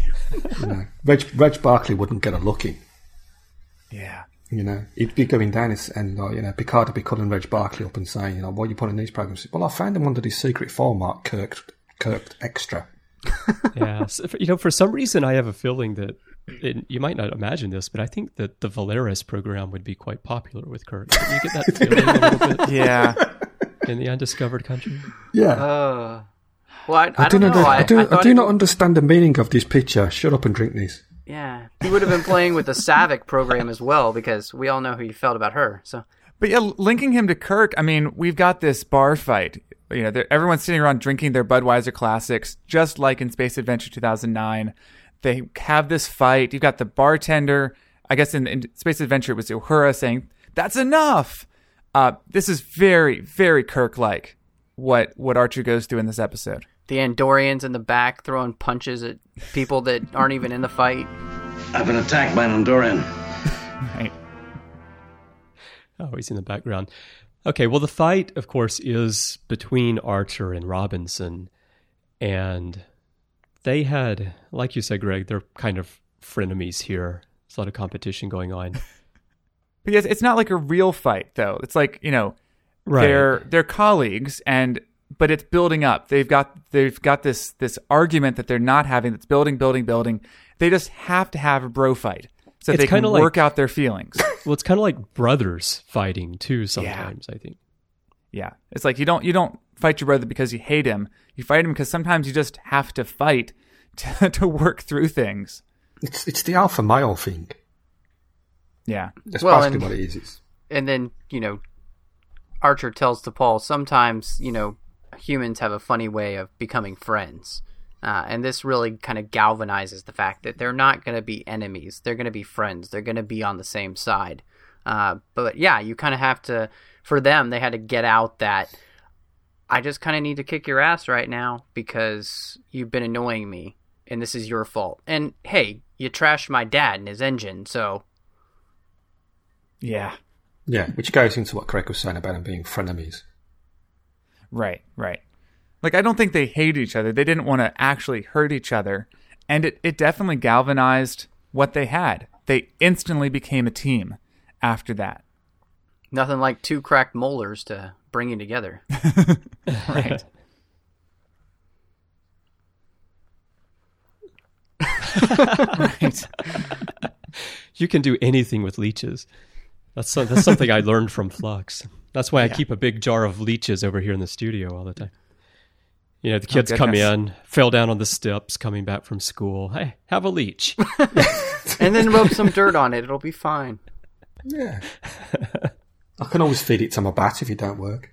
he? Reg Barclay wouldn't get a look in. Yeah. He'd be going down and, Picard would be calling Reg Barclay up and saying, what are you putting in these programs? Well, I found them under this secret file marked Kirk Extra. Yeah. So, for some reason, I have a feeling that you might not imagine this, but I think that the Valeris program would be quite popular with Kirk. Can you get that feeling a little bit? Yeah. In the undiscovered country? Yeah. Well, I don't know. I do not understand the meaning of this picture. Shut up and drink this. Yeah. He would have been playing with the Savick program as well, because we all know how you felt about her. So. But yeah, linking him to Kirk, I mean, we've got this bar fight. Everyone's sitting around drinking their Budweiser classics, just like in Space Adventure 2009. They have this fight. You've got the bartender. I guess in Space Adventure, it was Uhura saying, "That's enough." This is very, very Kirk-like, what Archer goes through in this episode. The Andorians in the back throwing punches at people that aren't even in the fight. I've been attacked by an Andorian. Right. Oh, he's in the background. Okay, well, the fight, of course, is between Archer and Robinson, and they had, like you said, Greg, they're kind of frenemies here. There's a lot of competition going on. But yes, it's not like a real fight, though. It's like, right. they're colleagues, but it's building up. They've got this argument that they're not having that's building. They just have to have a bro fight so they can work out their feelings. Well, it's kind of like brothers fighting too sometimes, I think. Yeah. It's like you don't fight your brother because you hate him. You fight him because sometimes you just have to fight to work through things. It's the alpha male thing. Yeah. That's basically what it is. And then, Archer tells to Paul, sometimes, humans have a funny way of becoming friends. And this really kind of galvanizes the fact that they're not going to be enemies. They're going to be friends. They're going to be on the same side. But yeah, you kind of have to, for them, they had to get out that I just kind of need to kick your ass right now because you've been annoying me and this is your fault. And hey, you trashed my dad and his engine, so. Yeah. Yeah, which goes into what Craig was saying about them being frenemies. Right. Like, I don't think they hate each other. They didn't want to actually hurt each other. And it definitely galvanized what they had. they instantly became a team after that. Nothing like 2 cracked molars to bring you together. Right. Right. You can do anything with leeches. That's something I learned from Flux. That's why I keep a big jar of leeches over here in the studio all the time. You know, the kids come in, fell down on the steps coming back from school. Hey, have a leech. And then rub some dirt on it. It'll be fine. Yeah. I can always feed it to my bat if it don't work.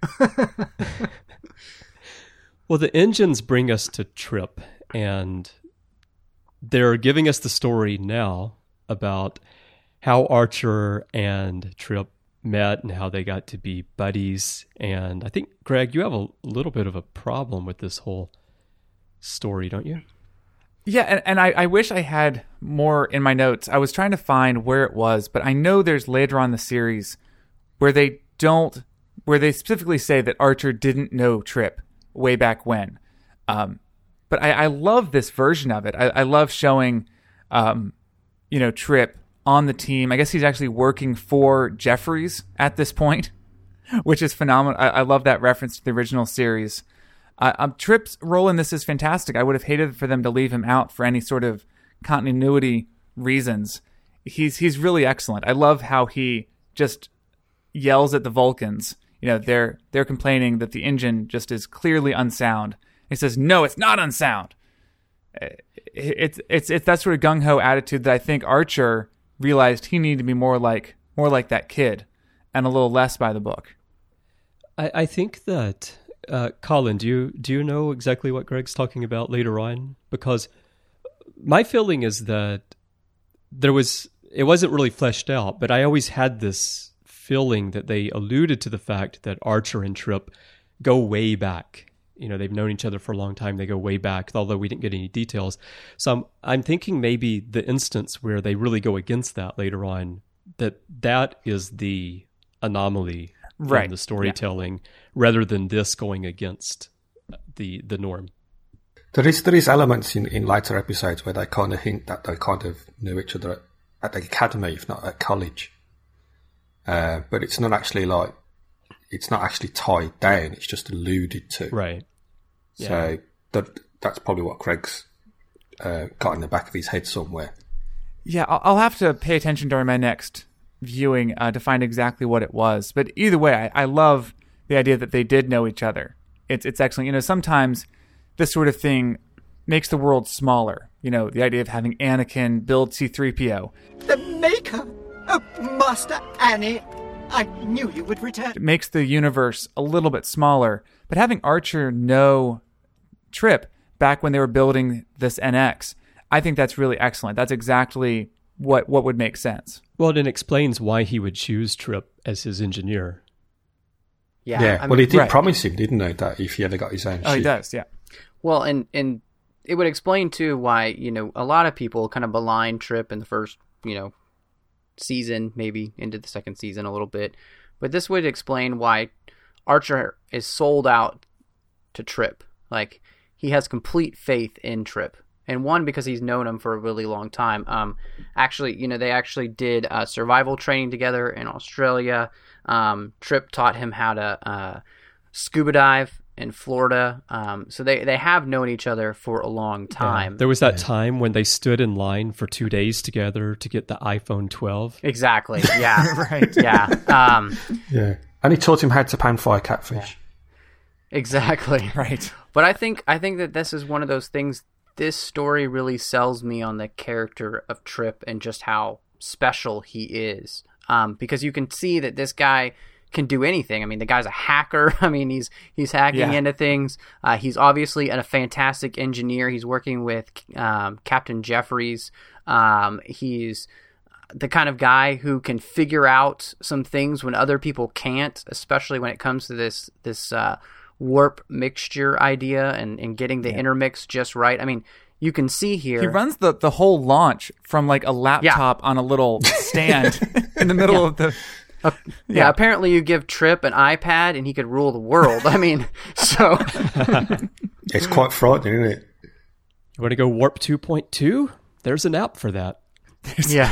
Well, the engines bring us to Trip, and they're giving us the story now about how Archer and Trip met and how they got to be buddies. And I think, Greg, you have a little bit of a problem with this whole story, don't you? Yeah, and I wish I had more in my notes. I was trying to find where it was, but I know there's later on in the series where they specifically say that Archer didn't know Trip way back when. But I love this version of it. I love showing, Trip on the team. I guess he's actually working for Jeffries at this point, which is phenomenal. I love that reference to the original series. Trip's role in this is fantastic. I would have hated for them to leave him out for any sort of continuity reasons. He's really excellent. I love how he just yells at the Vulcans. You know, they're complaining that the engine just is clearly unsound. He says, "No, it's not unsound." It's that sort of gung-ho attitude that I think Archer realized he needed to be more like that kid and a little less by the book. I think that Colin, do you know exactly what Greg's talking about later on? Because my feeling is that it wasn't really fleshed out, but I always had this feeling that they alluded to the fact that Archer and Trip go way back. You know, they've known each other for a long time. They go way back, although we didn't get any details. So I'm thinking maybe the instance where they really go against that later on, that is the anomaly in the storytelling, rather than this going against the norm. There is elements in later episodes where they kind of hint that they kind of knew each other at the academy, if not at college. But it's not actually tied down. It's just alluded to. Right. Yeah. So that's probably what Craig's got in the back of his head somewhere. Yeah, I'll have to pay attention during my next viewing to find exactly what it was. But either way, I love the idea that they did know each other. It's excellent. You know, sometimes this sort of thing makes the world smaller. You know, the idea of having Anakin build C-3PO. The maker of Master Annie. I knew you would return. It makes the universe a little bit smaller. But having Archer know Trip back when they were building this NX, I think that's really excellent. That's exactly what would make sense. Well, it explains why he would choose Trip as his engineer. Yeah. I mean, he did promise him, didn't he, that if he ever got his own ship. Oh, he does, yeah. Well, and it would explain, too, why, you know, a lot of people kind of malign Trip in the first, season, maybe into the second season a little bit. But this would explain why Archer is sold out to Trip. Like, he has complete faith in Trip. And one, because he's known him for a really long time. They actually did survival training together in Australia. Trip taught him how to scuba dive in Florida. So they have known each other for a long time. Yeah. There was that time when they stood in line for 2 days together to get the iPhone 12. Exactly. Yeah. Right. Yeah. Yeah. And he taught him how to pan fry catfish. Yeah. Exactly. Right. But I think that this is one of those things. This story really sells me on the character of Trip and just how special he is. Because you can see that this guy can do anything. I mean, the guy's a hacker. I mean, he's hacking into things. He's obviously a fantastic engineer. He's working with Captain Jeffries. He's the kind of guy who can figure out some things when other people can't, especially when it comes to this warp mixture idea and getting the intermix just right. I mean, you can see here he runs the whole launch from like a laptop on a little stand in the middle of the apparently you give Trip an iPad and he could rule the world. I mean, so it's quite frightening, isn't it? You want to go warp 2.2? There's an app for that. Yeah.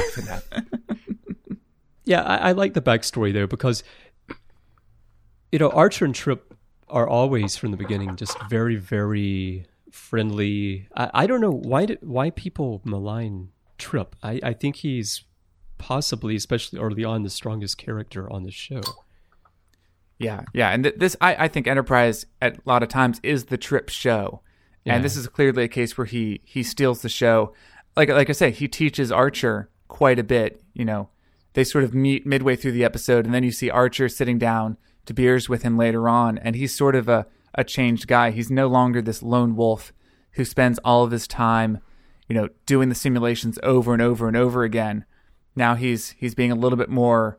Yeah, I like the backstory though, because Archer and Trip are always from the beginning just very, very friendly. I don't know why people malign Trip. I think he's possibly, especially early on, the strongest character on the show. Yeah, and this I think Enterprise at a lot of times is the Trip show, and this is clearly a case where he steals the show. Like I say, he teaches Archer quite a bit. They sort of meet midway through the episode, and then you see Archer sitting down to beers with him later on, and he's sort of a changed guy. He's no longer this lone wolf who spends all of his time, doing the simulations over and over and over again. Now he's being a little bit more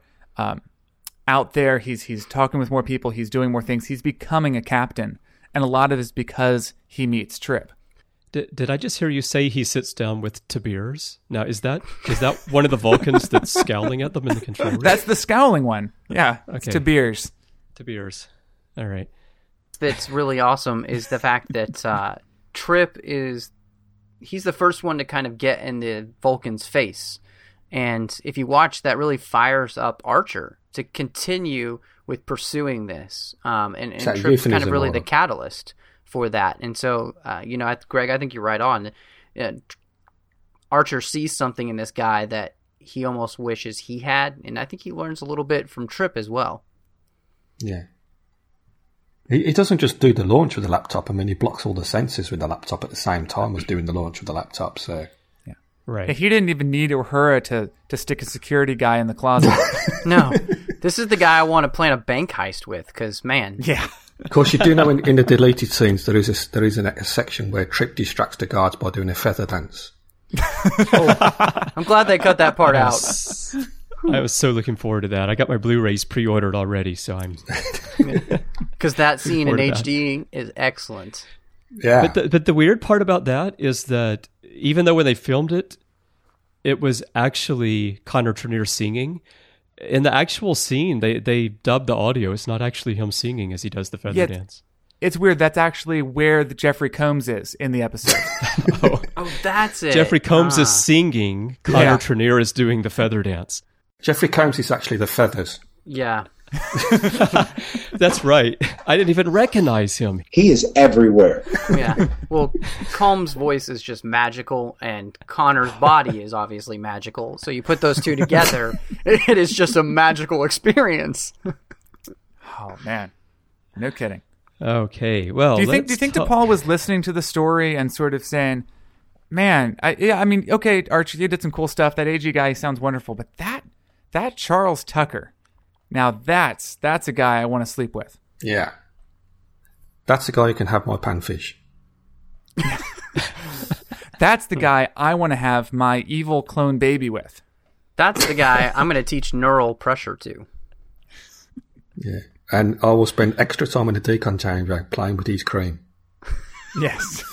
out there. He's talking with more people. He's doing more things. He's becoming a captain, and a lot of it is because he meets Trip. Did I just hear you say he sits down with Tiberius? Now, is that one of the Vulcans that's scowling at them in the control room? That's the scowling one. Yeah, okay. It's Tiberius. Tiberius. All right. That's really awesome is the fact that Trip he's the first one to kind of get in the Vulcan's face. And if you watch, that really fires up Archer to continue with pursuing this. And Trip's kind of really the catalyst for that. And so, Greg, I think you're right on. Archer sees something in this guy that he almost wishes he had, and I think he learns a little bit from Trip as well. Yeah. He doesn't just do the launch with the laptop. I mean, he blocks all the sensors with the laptop at the same time as doing the launch with the laptop, so... Yeah. Right. He didn't even need Uhura to stick a security guy in the closet. No. This is the guy I want to plan a bank heist with, because, man... Yeah. Of course, you do know in the deleted scenes there is a section where Trip distracts the guards by doing a feather dance. I'm glad they cut that part out. I was so looking forward to that. I got my Blu-rays pre-ordered already, so I'm... Because that scene in HD is excellent. Yeah. But the weird part about that is that even though when they filmed it, it was actually Connor Trinneer singing, in the actual scene, they dubbed the audio. It's not actually him singing as he does the feather dance. It's weird. That's actually where the Jeffrey Combs is in the episode. Oh, that's it. Jeffrey Combs is singing. Connor Trinneer is doing the feather dance. Jeffrey Combs is actually the feathers. Yeah. That's right. I didn't even recognize him. He is everywhere. Yeah. Well, Combs' voice is just magical, and Connor's body is obviously magical. So you put those two together, it is just a magical experience. Oh, man. No kidding. Okay. Well, do you think DePaul was listening to the story and sort of saying, man, okay, Archie, you did some cool stuff. That AG guy sounds wonderful, but that Charles Tucker, now that's a guy I want to sleep with. Yeah. That's the guy who can have my panfish. That's the guy I want to have my evil clone baby with. That's the guy I'm going to teach neural pressure to. Yeah. And I will spend extra time in the decon chamber playing with his cream. Yes.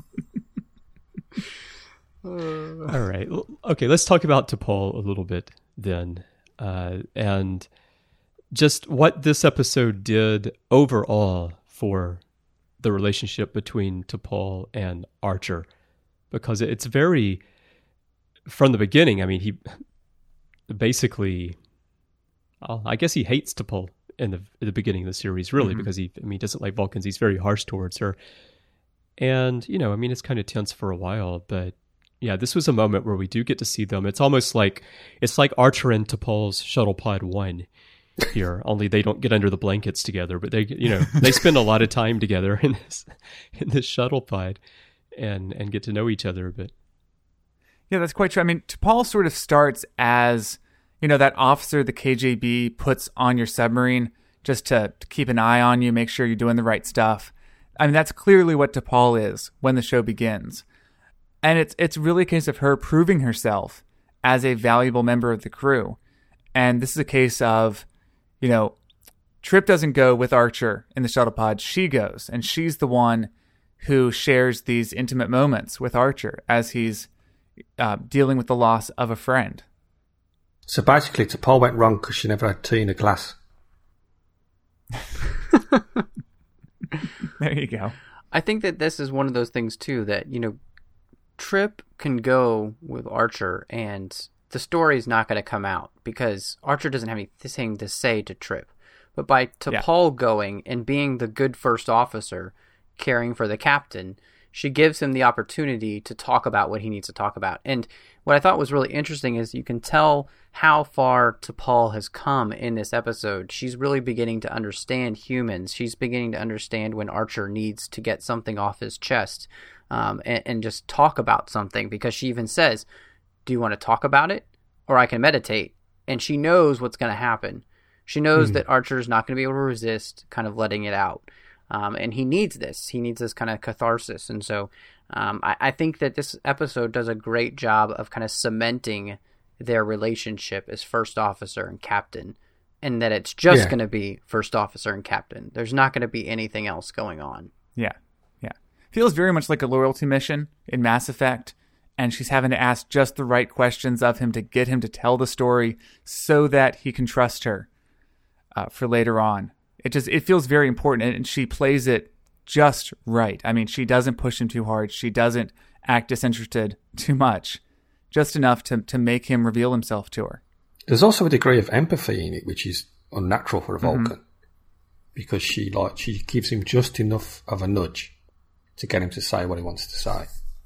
All right. Okay, let's talk about T'Pol a little bit then. And just what this episode did overall for the relationship between T'Pol and Archer. Because it's very, from the beginning, I mean, he basically, I guess he hates T'Pol in the beginning of the series, really, because he doesn't like Vulcans. He's very harsh towards her. And, it's kind of tense for a while, but yeah, this was a moment where we do get to see them. It's almost like, Archer and T'Pol's Shuttle Pod 1 here, only they don't get under the blankets together, but they, they spend a lot of time together in this Shuttle Pod and get to know each other a bit. Yeah, that's quite true. I mean, T'Pol sort of starts as, that officer the KGB puts on your submarine just to keep an eye on you, make sure you're doing the right stuff. I mean, that's clearly what T'Pol is when the show begins. And it's really a case of her proving herself as a valuable member of the crew. And this is a case of, Trip doesn't go with Archer in the shuttle pod. She goes, and she's the one who shares these intimate moments with Archer as he's dealing with the loss of a friend. So basically, T'Pol went wrong because she never had tea in a glass. There you go. I think that this is one of those things, too, that, Trip can go with Archer and the story is not going to come out because Archer doesn't have anything to say to Trip. But by T'Pol going and being the good first officer, caring for the captain, she gives him the opportunity to talk about what he needs to talk about. And what I thought was really interesting is you can tell how far T'Pol has come in this episode. She's really beginning to understand humans. She's beginning to understand when Archer needs to get something off his chest and just talk about something, because she even says, do you want to talk about it? Or I can meditate. And she knows what's going to happen. She knows that Archer's not going to be able to resist kind of letting it out. And he needs this. He needs this kind of catharsis. And so I think that this episode does a great job of kind of cementing their relationship as first officer and captain, and that it's just going to be first officer and captain. There's not going to be anything else going on. Yeah. Feels very much like a loyalty mission in Mass Effect, and she's having to ask just the right questions of him to get him to tell the story so that he can trust her for later on. It feels very important, and she plays it just right. I mean, she doesn't push him too hard. She doesn't act disinterested too much, just enough to make him reveal himself to her. There's also a degree of empathy in it, which is unnatural for a Vulcan, because she gives him just enough of a nudge to get him to say what he wants to say.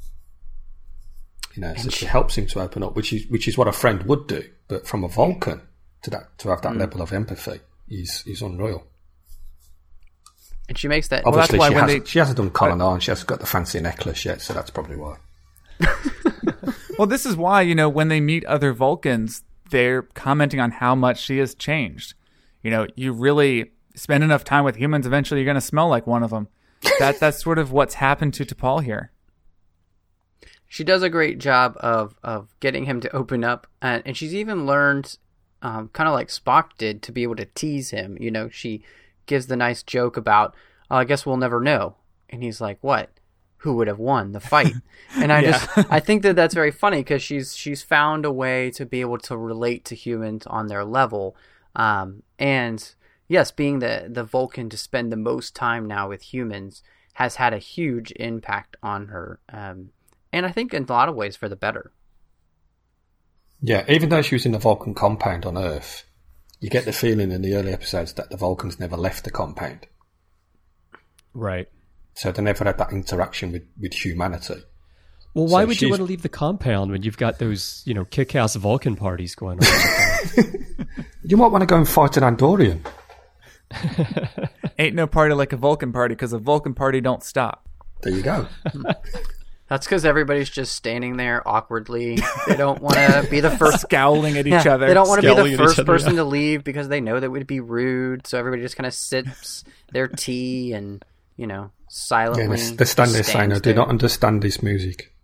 So she helps him to open up, which is what a friend would do. But from a Vulcan to have that level of empathy is unreal. And she makes that. Obviously, well, that's why she hasn't done Colin and she hasn't got the fancy necklace yet, so that's probably why. Well, this is why, when they meet other Vulcans, they're commenting on how much she has changed. You really spend enough time with humans, eventually you're going to smell like one of them. That's sort of what's happened to T'Pol here. She does a great job of getting him to open up, and she's even learned, kind of like Spock did, to be able to tease him. She gives the nice joke about, I guess we'll never know. And he's like, what? Who would have won the fight? And I think that's very funny, because she's found a way to be able to relate to humans on their level. And yes, being the Vulcan to spend the most time now with humans has had a huge impact on her. And I think in a lot of ways for the better. Yeah, even though she was in the Vulcan compound on Earth, you get the feeling in the early episodes that the Vulcans never left the compound. Right. So they never had that interaction with humanity. Well, why would you want to leave the compound when you've got those, kick-ass Vulcan parties going on? You might want to go and fight an Andorian. Ain't no party like a Vulcan party, because a Vulcan party don't stop. There you go. That's because everybody's just standing there awkwardly. They don't want to be the first... Scowling at each other. They don't want to be the first person to leave because they know that would be rude. So everybody just kind of sips their tea and, silently they're standing there saying, I do not understand this music.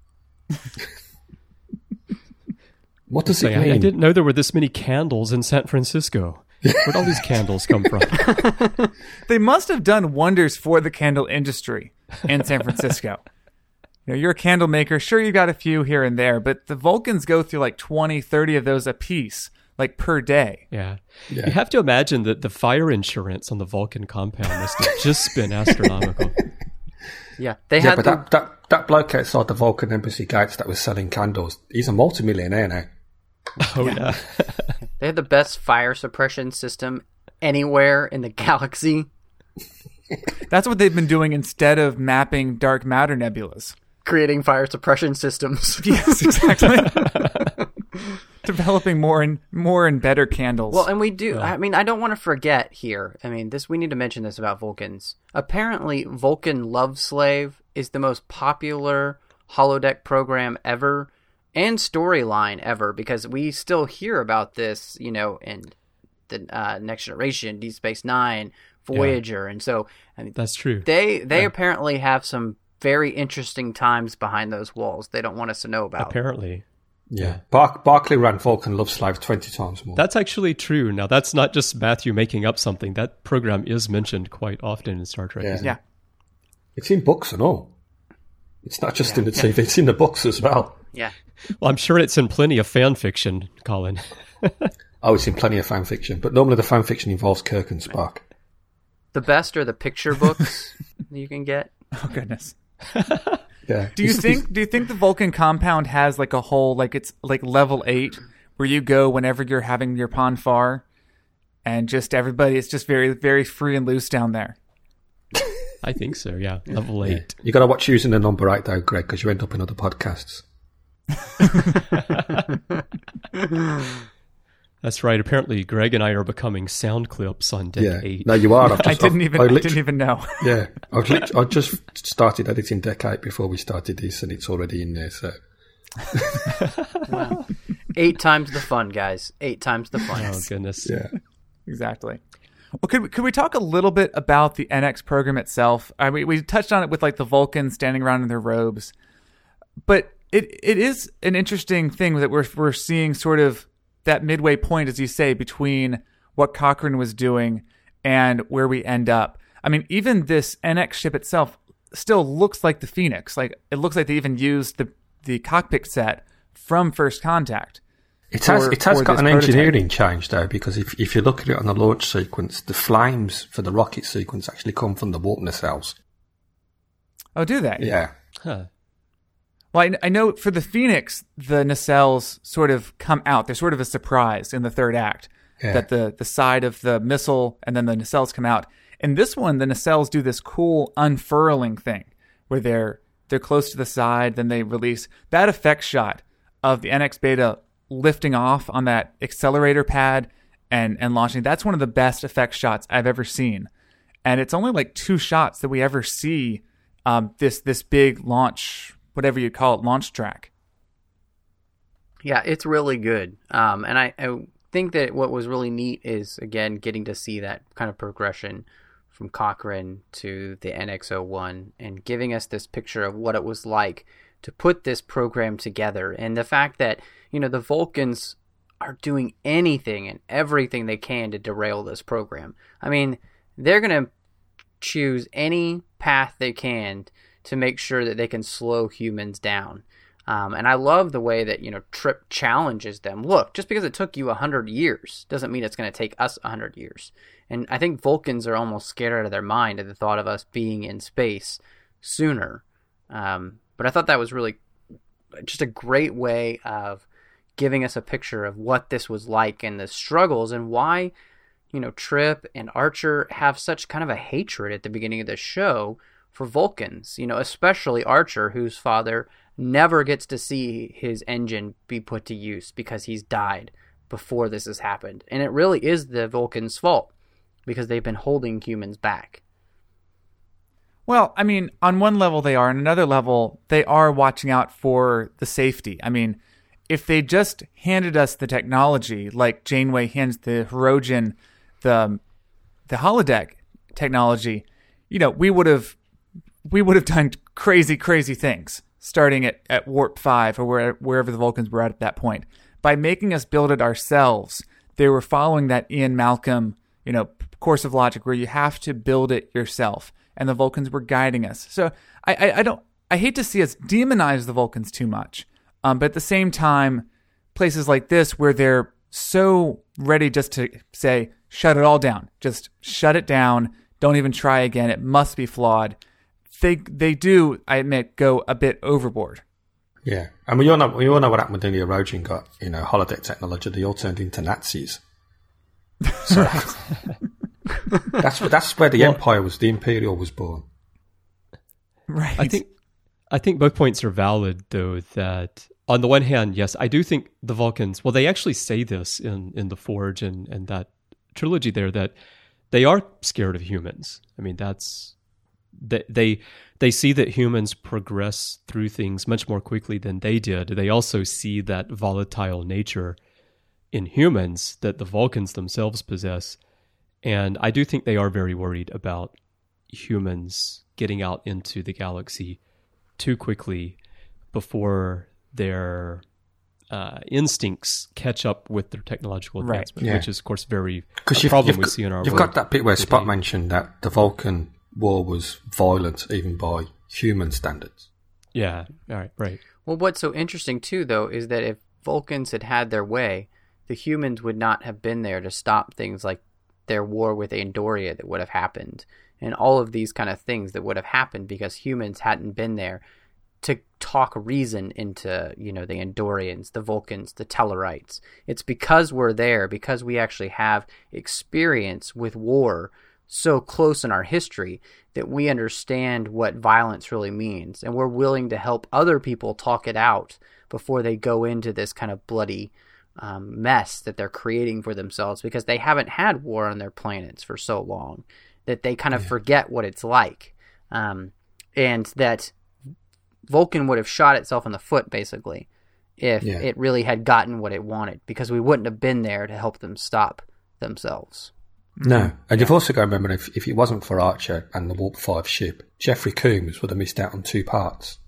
What does it mean? I didn't know there were this many candles in San Francisco. Where'd all these candles come from? They must have done wonders for the candle industry in San Francisco. You're a candle maker. Sure, you got a few here and there, but the Vulcans go through like 20, 30 of those a piece, like per day. Yeah. You have to imagine that the fire insurance on the Vulcan compound must have just been astronomical. Yeah. But that bloke outside the Vulcan embassy gates that was selling candles, he's a multimillionaire now. Oh, yeah. They had the best fire suppression system anywhere in the galaxy. That's what they've been doing instead of mapping dark matter nebulas. Creating fire suppression systems. Yes, exactly. Developing more and better candles. Well, and we do. I mean, I don't want to forget here. I mean, we need to mention this about Vulcans. Apparently, Vulcan Love Slave is the most popular holodeck program ever and storyline ever, because we still hear about this, in the Next Generation, Deep Space Nine, Voyager, and so I mean, that's true. They apparently have some very interesting times behind those walls they don't want us to know about. Apparently. Yeah. Barclay ran Vulcan Love Slave 20 times more. That's actually true. Now, that's not just Matthew making up something. That program is mentioned quite often in Star Trek. Yeah. It's in books and all. It's not just in the TV, it's in the books as well. Yeah. Well, I'm sure it's in plenty of fan fiction, Colin. Oh, it's in plenty of fan fiction, but normally the fan fiction involves Kirk and Spock. The best are the picture books you can get. Oh, goodness. Yeah. Do you think the Vulcan compound has like a whole, like it's like level 8 where you go whenever you're having your ponfar and just everybody, it's just very, very free and loose down there? I think so, yeah. Level 8. Yeah. You got to watch using the number 8 though, Greg, because you end up in other podcasts. That's right. Apparently, Greg and I are becoming sound clips on Deck 8. No, you are. I didn't even know. Yeah. I just started editing Deck 8 before we started this, and it's already in there, so... Wow. 8 times the fun, guys. 8 times the fun. Oh, goodness. Yeah. Exactly. Well, could we talk a little bit about the NX program itself? I mean, we touched on it with like the Vulcans standing around in their robes, but it is an interesting thing that we're seeing sort of that midway point, as you say, between what Cochrane was doing and where we end up. I mean, even this NX ship itself still looks like the Phoenix. Like it looks like they even used the cockpit set from First Contact. It has got an engineering change though, because if you look at it on the launch sequence, the flames for the rocket sequence actually come from the warp nacelles. Oh, do they? Yeah. Huh. Well, I know for the Phoenix, the nacelles sort of come out. They're sort of a surprise in the third act, that the side of the missile and then the nacelles come out. In this one, the nacelles do this cool unfurling thing where they're close to the side, then they release. That effect shot of the NX Beta lifting off on that accelerator pad and launching, that's one of the best effect shots I've ever seen. And it's only like 2 shots that we ever see this big launch, whatever you call it, launch track. Yeah, it's really good. And I think that what was really neat is, again, getting to see that kind of progression from Cochrane to the NX-01 and giving us this picture of what it was like to put this program together. And the fact that, you know, the Vulcans are doing anything and everything they can to derail this program. I mean, they're going to choose any path they can to make sure that they can slow humans down. And I love the way that, you know, Trip challenges them. Look, just because it took you 100 years doesn't mean it's going to take us 100 years. And I think Vulcans are almost scared out of their mind at the thought of us being in space sooner. But I thought that was really just a great way of giving us a picture of what this was like and the struggles and why, you know, Trip and Archer have such kind of a hatred at the beginning of the show for Vulcans, you know, especially Archer, whose father never gets to see his engine be put to use because he's died before this has happened. And it really is the Vulcans' fault because they've been holding humans back. Well, I mean, on one level they are, on another level they are watching out for the safety. I mean, if they just handed us the technology like Janeway hands the Hirogen the holodeck technology, you know, we would have done crazy things starting at Warp 5 or wherever the Vulcans were at that point. By making us build it ourselves, they were following that Ian Malcolm, you know, course of logic where you have to build it yourself. And the Vulcans were guiding us. So I hate to see us demonize the Vulcans too much. But at the same time, places like this where they're so ready just to say, shut it all down. Just shut it down. Don't even try again. It must be flawed. They do, I admit, go a bit overboard. Yeah. And we all know what happened when the Hirogen got, you know, holodeck technology. They all turned into Nazis. So that's where the Imperial was born. Right. I think both points are valid, though, that on the one hand, yes, I do think the Vulcans, well, they actually say this in The Forge and that trilogy there, that they are scared of humans. I mean, they see that humans progress through things much more quickly than they did. They also see that volatile nature in humans that the Vulcans themselves possess. And I do think they are very worried about humans getting out into the galaxy too quickly before their instincts catch up with their technological advancement, which is, of course, a problem we see in our world. You've got that bit where Spock mentioned that the Vulcan war was violent even by human standards. Yeah, right. Well, what's so interesting, too, though, is that if Vulcans had had their way, the humans would not have been there to stop things like their war with Andoria that would have happened, and all of these kind of things that would have happened because humans hadn't been there to talk reason into, the Andorians, the Vulcans, the Tellarites. It's because we're there, because we actually have experience with war so close in our history that we understand what violence really means, and we're willing to help other people talk it out before they go into this kind of bloody mess that they're creating for themselves, because they haven't had war on their planets for so long that they kind of forget what it's like. And that Vulcan would have shot itself in the foot, basically, if it really had gotten what it wanted, because we wouldn't have been there to help them stop themselves. No. And you've also got to remember, if it wasn't for Archer and the Warp 5 ship, Jeffrey Combs would have missed out on 2 parts.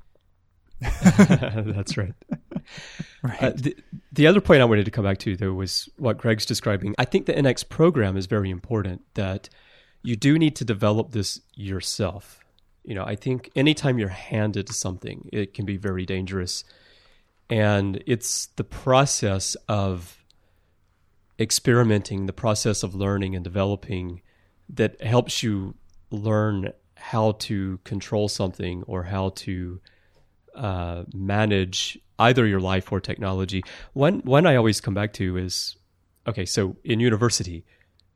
That's right. The other point I wanted to come back to, though, was what Greg's describing. I think the NX program is very important, that you do need to develop this yourself. I think anytime you're handed something, it can be very dangerous. And it's the process of experimenting, the process of learning and developing that helps you learn how to control something or how to manage either your life or technology. One I always come back to is, okay, so in university,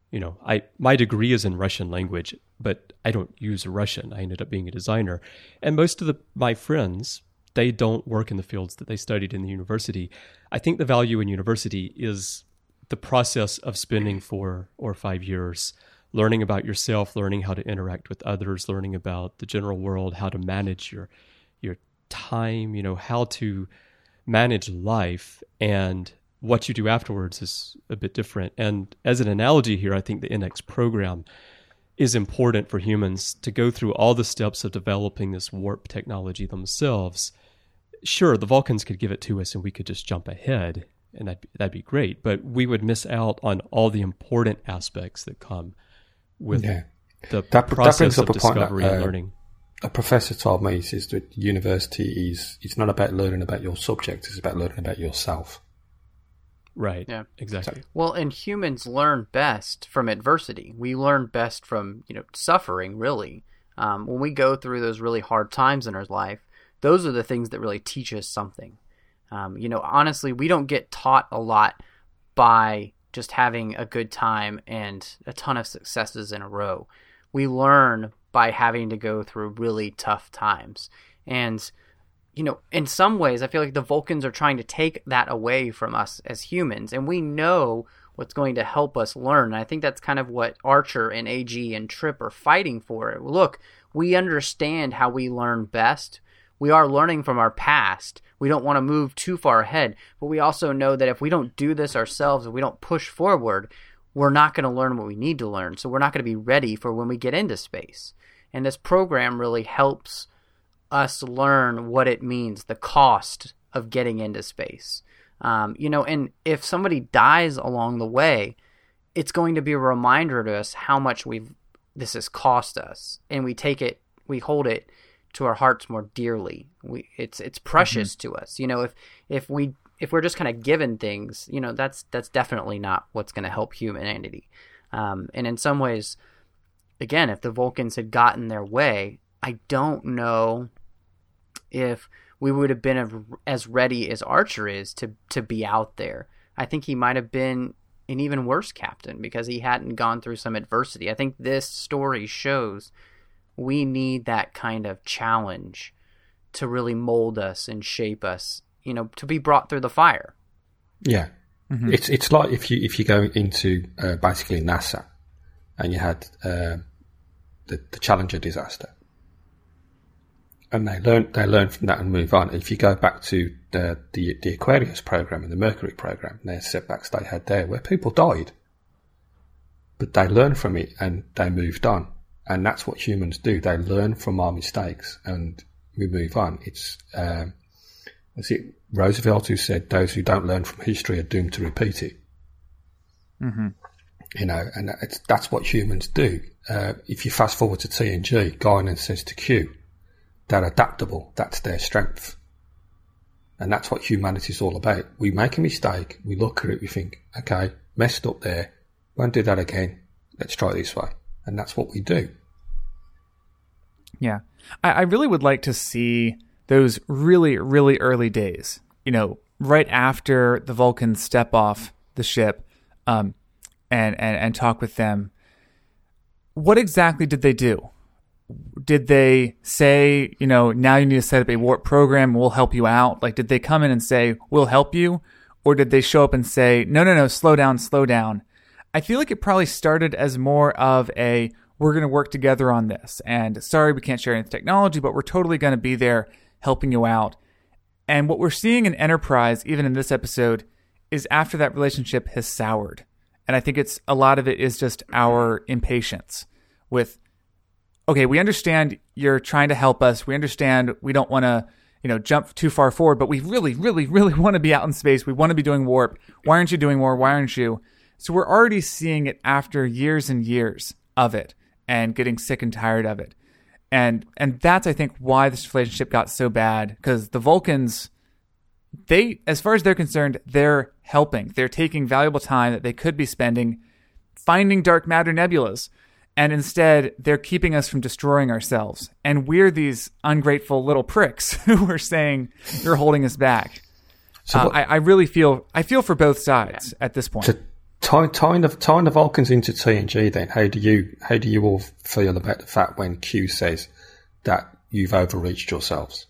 my degree is in Russian language, but I don't use Russian. I ended up being a designer. And most of my friends, they don't work in the fields that they studied in the university. I think the value in university is the process of spending 4 or 5 years learning about yourself, learning how to interact with others, learning about the general world, how to manage your time, how to manage life, and what you do afterwards is a bit different. And as an analogy here, I think the NX program is important for humans to go through all the steps of developing this warp technology themselves. Sure, the Vulcans could give it to us and we could just jump ahead, and that'd be great, but we would miss out on all the important aspects that come with the process of discovery and learning. A professor told me, he says that university it's not about learning about your subject, it's about learning about yourself. Right. Yeah. Exactly. Well, and humans learn best from adversity. We learn best from, suffering, really. When we go through those really hard times in our life, those are the things that really teach us something. Honestly, we don't get taught a lot by just having a good time and a ton of successes in a row. We learn by having to go through really tough times. And, in some ways, I feel like the Vulcans are trying to take that away from us as humans. And we know what's going to help us learn. And I think that's kind of what Archer and AG and Trip are fighting for. Look, we understand how we learn best. We are learning from our past. We don't want to move too far ahead. But we also know that if we don't do this ourselves, if we don't push forward, we're not going to learn what we need to learn. So we're not going to be ready for when we get into space. And this program really helps us learn what it means, the cost of getting into space. And if somebody dies along the way, it's going to be a reminder to us how much this has cost us. And we hold it to our hearts more dearly. It's precious to us. If we're just kind of given things, that's definitely not what's going to help humanity. And in some ways, again, if the Vulcans had gotten their way, I don't know if we would have been as ready as Archer is to be out there. I think he might have been an even worse captain because he hadn't gone through some adversity. I think this story shows we need that kind of challenge to really mold us and shape us, to be brought through the fire. Yeah. Mm-hmm. It's like if you go into basically NASA and you had the Challenger disaster, and they learn from that and move on. If you go back to the Aquarius program and the Mercury program, their setbacks they had there, where people died, but they learned from it and they moved on. And that's what humans do. They learn from our mistakes and we move on. It's Roosevelt who said, "Those who don't learn from history are doomed to repeat it." Mm-hmm. And that's what humans do. If you fast forward to TNG, Guinan says to Q, they're adaptable. That's their strength. And that's what humanity's all about. We make a mistake. We look at it. We think, okay, messed up there. Won't do that again. Let's try it this way. And that's what we do. Yeah. I really would like to see those really, really early days, right after the Vulcans step off the ship, and talk with them. What exactly did they do? Did they say, now you need to set up a warp program, we'll help you out? Like, did they come in and say, we'll help you? Or did they show up and say, no, slow down? I feel like it probably started as more of a, we're going to work together on this. And sorry, we can't share any technology, but we're totally going to be there helping you out. And what we're seeing in Enterprise, even in this episode, is after that relationship has soured. And I think a lot of it is just our impatience with, okay, we understand you're trying to help us. We understand we don't want to, jump too far forward, but we really, really, really want to be out in space. We want to be doing warp. Why aren't you doing more? Why aren't you? So we're already seeing it after years and years of it and getting sick and tired of it. And that's, I think, why this relationship got so bad, because the Vulcans, they, as far as they're concerned, they're helping. They're taking valuable time that they could be spending finding dark matter nebulas. And instead, they're keeping us from destroying ourselves. And we're these ungrateful little pricks who are saying you're holding us back. So I really feel for both sides at this point. Tying the Vulcans into TNG, then how do you all feel about the fact when Q says that you've overreached yourselves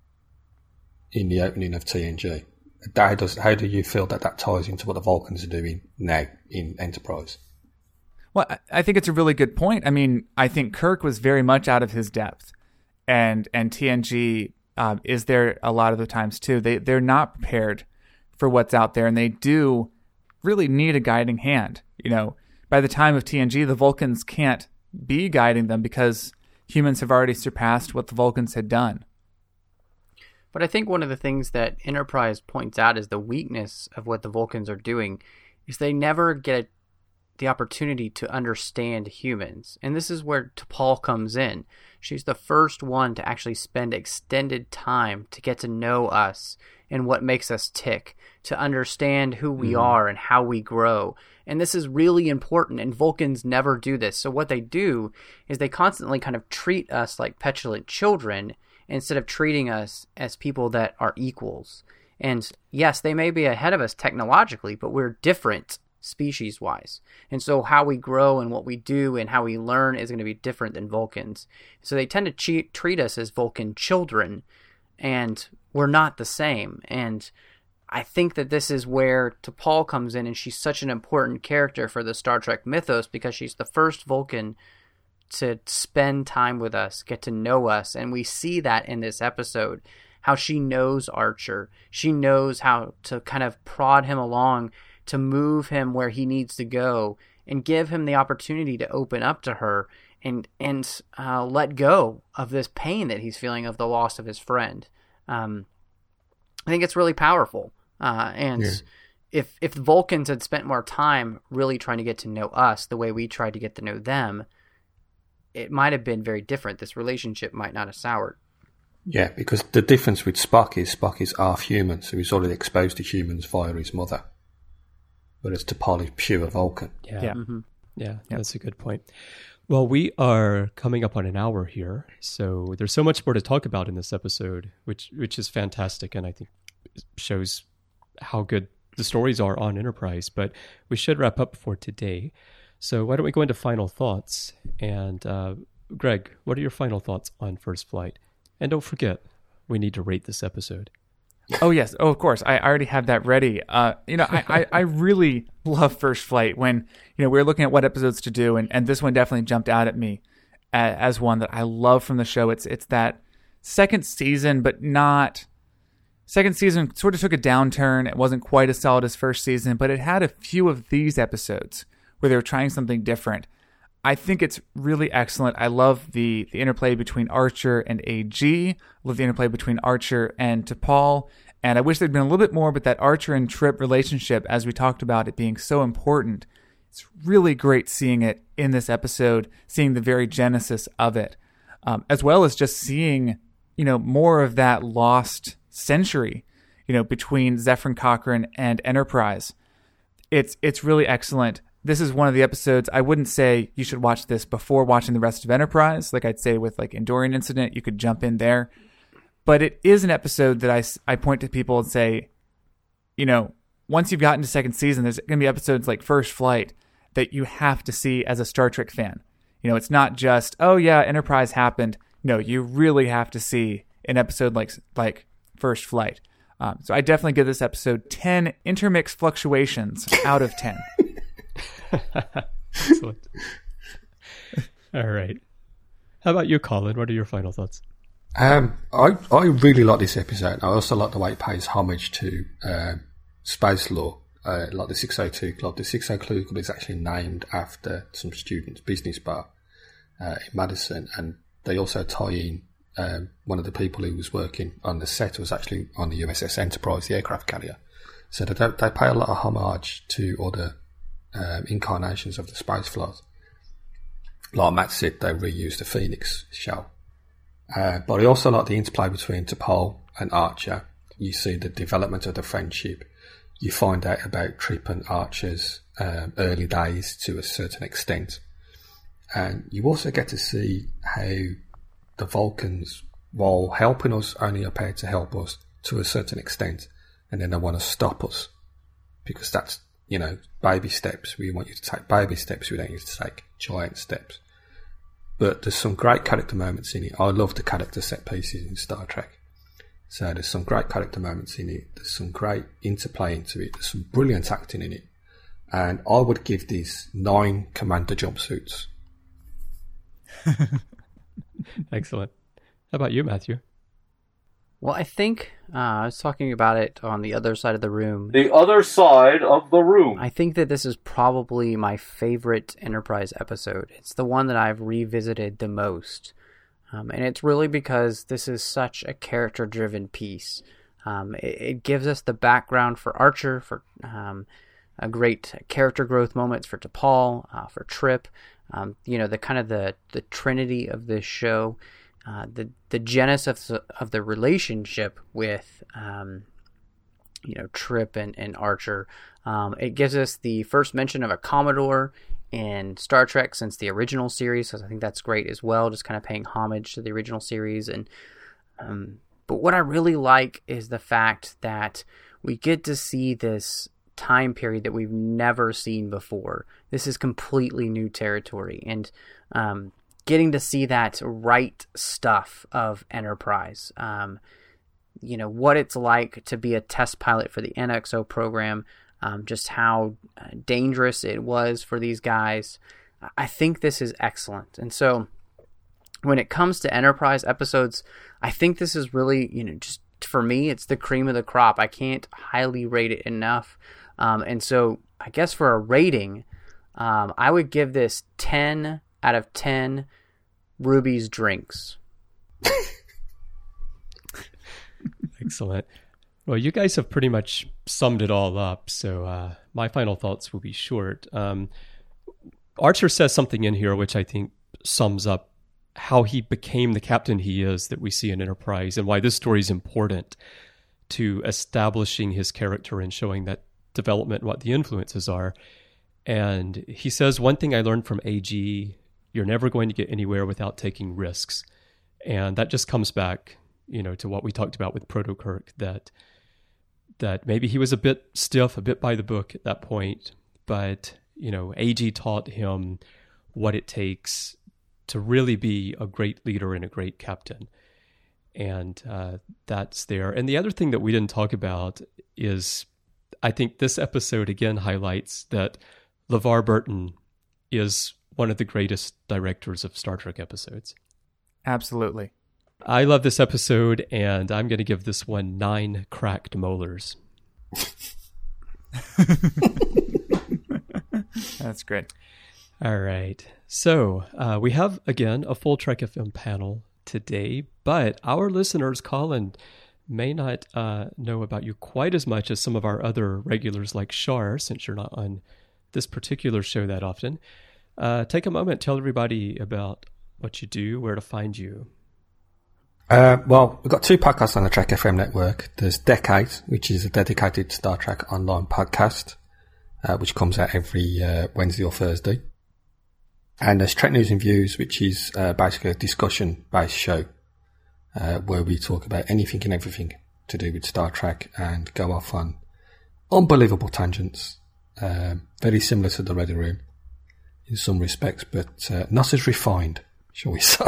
in the opening of TNG? How do you feel that ties into what the Vulcans are doing now in Enterprise? Well, I think it's a really good point. I mean, I think Kirk was very much out of his depth, and TNG is there a lot of the times too. They're not prepared for what's out there, and they do really need a guiding hand. By the time of TNG, the Vulcans can't be guiding them because humans have already surpassed what the Vulcans had done. But I think one of the things that Enterprise points out is the weakness of what the Vulcans are doing is they never get the opportunity to understand humans. And this is where T'Pol comes in. She's the first one to actually spend extended time to get to know us and what makes us tick, to understand who we are and how we grow. And this is really important, and Vulcans never do this. So what they do is they constantly kind of treat us like petulant children instead of treating us as people that are equals. And yes, they may be ahead of us technologically, but we're different species-wise. And so how we grow and what we do and how we learn is going to be different than Vulcans. So they tend to treat us as Vulcan children, and we're not the same. And I think that this is where T'Pol comes in, and she's such an important character for the Star Trek mythos because she's the first Vulcan to spend time with us, get to know us, and we see that in this episode, how she knows Archer. She knows how to kind of prod him along to move him where he needs to go and give him the opportunity to open up to her and let go of this pain that he's feeling of the loss of his friend. I think it's really powerful. If the Vulcans had spent more time really trying to get to know us the way we tried to get to know them, it might have been very different. This relationship might not have soured. Yeah, because the difference with Spock is half human, so he's already exposed to humans via his mother. Whereas T'Pol is pure Vulcan. Yeah, that's a good point. Well, we are coming up on an hour here, so there's so much more to talk about in this episode, which is fantastic, and I think shows how good the stories are on Enterprise. But we should wrap up for today. So why don't we go into final thoughts? And Greg, what are your final thoughts on First Flight? And don't forget, we need to rate this episode. Oh, yes. Oh, of course. I already have that ready. I really love First Flight when, we were looking at what episodes to do, and this one definitely jumped out at me as one that I love from the show. It's that second season, but not... Second season sort of took a downturn. It wasn't quite as solid as first season, but it had a few of these episodes where they were trying something different. I think it's really excellent. I love the interplay between Archer and AG. I love the interplay between Archer and T'Pol. And I wish there'd been a little bit more, but that Archer and Trip relationship, as we talked about it being so important, it's really great seeing it in this episode, seeing the very genesis of it, as well as just seeing, more of that lost century, between Zefram Cochrane and Enterprise. It's really excellent. This is one of the episodes, I wouldn't say you should watch this before watching the rest of Enterprise. Like I'd say with like Andorian Incident, you could jump in there. But it is an episode that I point to people and say, once you've gotten to second season, there's going to be episodes like First Flight that you have to see as a Star Trek fan. It's not just, oh yeah, Enterprise happened. No, you really have to see an episode like First Flight. So I definitely give this episode 10 intermixed fluctuations out of 10. Excellent. All right. How about you, Colin? What are your final thoughts? I really like this episode. I also like the way it pays homage to space law, like the 602 Club. The 602 Club is actually named after some students' business bar in Madison, and they also tie in one of the people who was working on the set was actually on the USS Enterprise, the aircraft carrier. So they pay a lot of homage to other incarnations of the space flight. Like Matt said, they reused the Phoenix shell. But I also like the interplay between T'Pol and Archer. You see the development of the friendship. You find out about Trip and Archer's early days to a certain extent. And you also get to see how the Vulcans, while helping us, only appear to help us to a certain extent. And then they want to stop us. Because that's, baby steps. We want you to take baby steps. We don't want you to take giant steps. But there's some great character moments in it. I love the character set pieces in Star Trek. So there's some great character moments in it. There's some great interplay into it. There's some brilliant acting in it. And I would give this 9 Commander jumpsuits. Excellent. How about you, Matthew? Well, I think I was talking about it on the other side of the room. The other side of the room. I think that this is probably my favorite Enterprise episode. It's the one that I've revisited the most. And it's really because this is such a character-driven piece. It gives us the background for Archer, for a great character growth moments for T'Pol, for Trip. The kind of the trinity of this show. The genesis of the relationship with Trip and Archer. It gives us the first mention of a Commodore in Star Trek since the original series, so I think that's great as well, just kind of paying homage to the original series. And but what I really like is the fact that we get to see this time period that we've never seen before. This is completely new territory, and getting to see that right stuff of Enterprise, what it's like to be a test pilot for the NXO program, just how dangerous it was for these guys. I think this is excellent. And so when it comes to Enterprise episodes, I think this is really, just for me, it's the cream of the crop. I can't highly rate it enough. And so I guess for a rating, I would give this 10 out of 10 Ruby's drinks. Excellent. Well, you guys have pretty much summed it all up, so my final thoughts will be short. Archer says something in here which I think sums up how he became the captain he is that we see in Enterprise, and why this story is important to establishing his character and showing that development and what the influences are. And he says, one thing I learned from AG, you're never going to get anywhere without taking risks. And that just comes back, to what we talked about with Proto Kirk, that maybe he was a bit stiff, a bit by the book at that point, but, AG taught him what it takes to really be a great leader and a great captain. And that's there. And the other thing that we didn't talk about is, I think this episode again highlights that LeVar Burton is one of the greatest directors of Star Trek episodes. Absolutely. I love this episode, and I'm going to give this one 9 cracked molars. That's great. All right. So we have, again, a full Trek FM panel today, but our listeners, Colin, may not know about you quite as much as some of our other regulars like Shar, since you're not on this particular show that often. Take a moment, tell everybody about what you do, where to find you. Well, we've got 2 podcasts on the Trek FM network. There's Decade, which is a dedicated Star Trek online podcast, which comes out every Wednesday or Thursday. And there's Trek News and Views, which is basically a discussion-based show, where we talk about anything and everything to do with Star Trek and go off on unbelievable tangents. Very similar to the Ready Room in some respects, but not as refined, shall we say.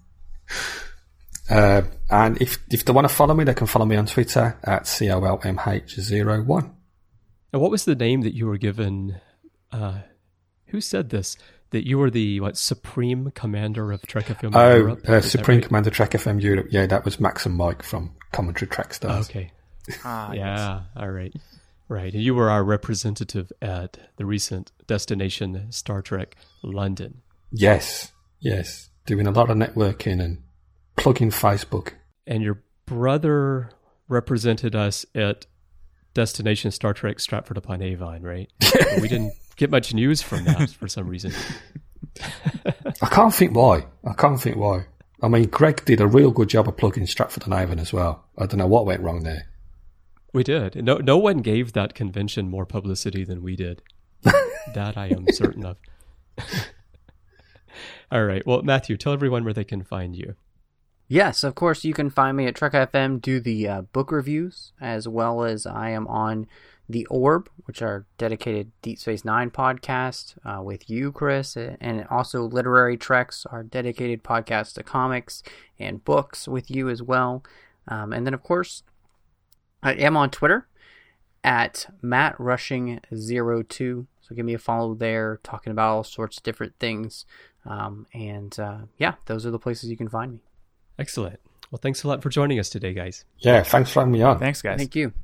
And if they want to follow me, they can follow me on Twitter at COLMH01. And what was the name that you were given? Who said this? That you were the Supreme Commander of Trek FM Europe? Supreme Commander Trek FM Europe. Yeah, that was Max and Mike from Commentary Trek Stars. Okay. Yeah, all right. Right. And you were our representative at the recent destination Star Trek London. Yes. Doing a lot of networking and plugging Facebook. And your brother represented us at destination Star Trek Stratford-upon-Avon, right? We didn't get much news from that for some reason. I can't think why. I mean, Greg did a real good job of plugging Stratford-on-Avon as well. I don't know what went wrong there. We did. No one gave that convention more publicity than we did. That I am certain of. All right. Well, Matthew, tell everyone where they can find you. Yes, of course, you can find me at Trek FM, do the book reviews, as well as I am on The Orb, which are dedicated Deep Space Nine podcast with you, Chris, and also Literary Treks, our dedicated podcast to comics and books with you as well. And then, of course, I am on Twitter at MattRushing02. So give me a follow there, talking about all sorts of different things. Yeah, those are the places you can find me. Excellent. Well, thanks a lot for joining us today, guys. Yeah, thanks for having me on. Thanks, guys. Thank you.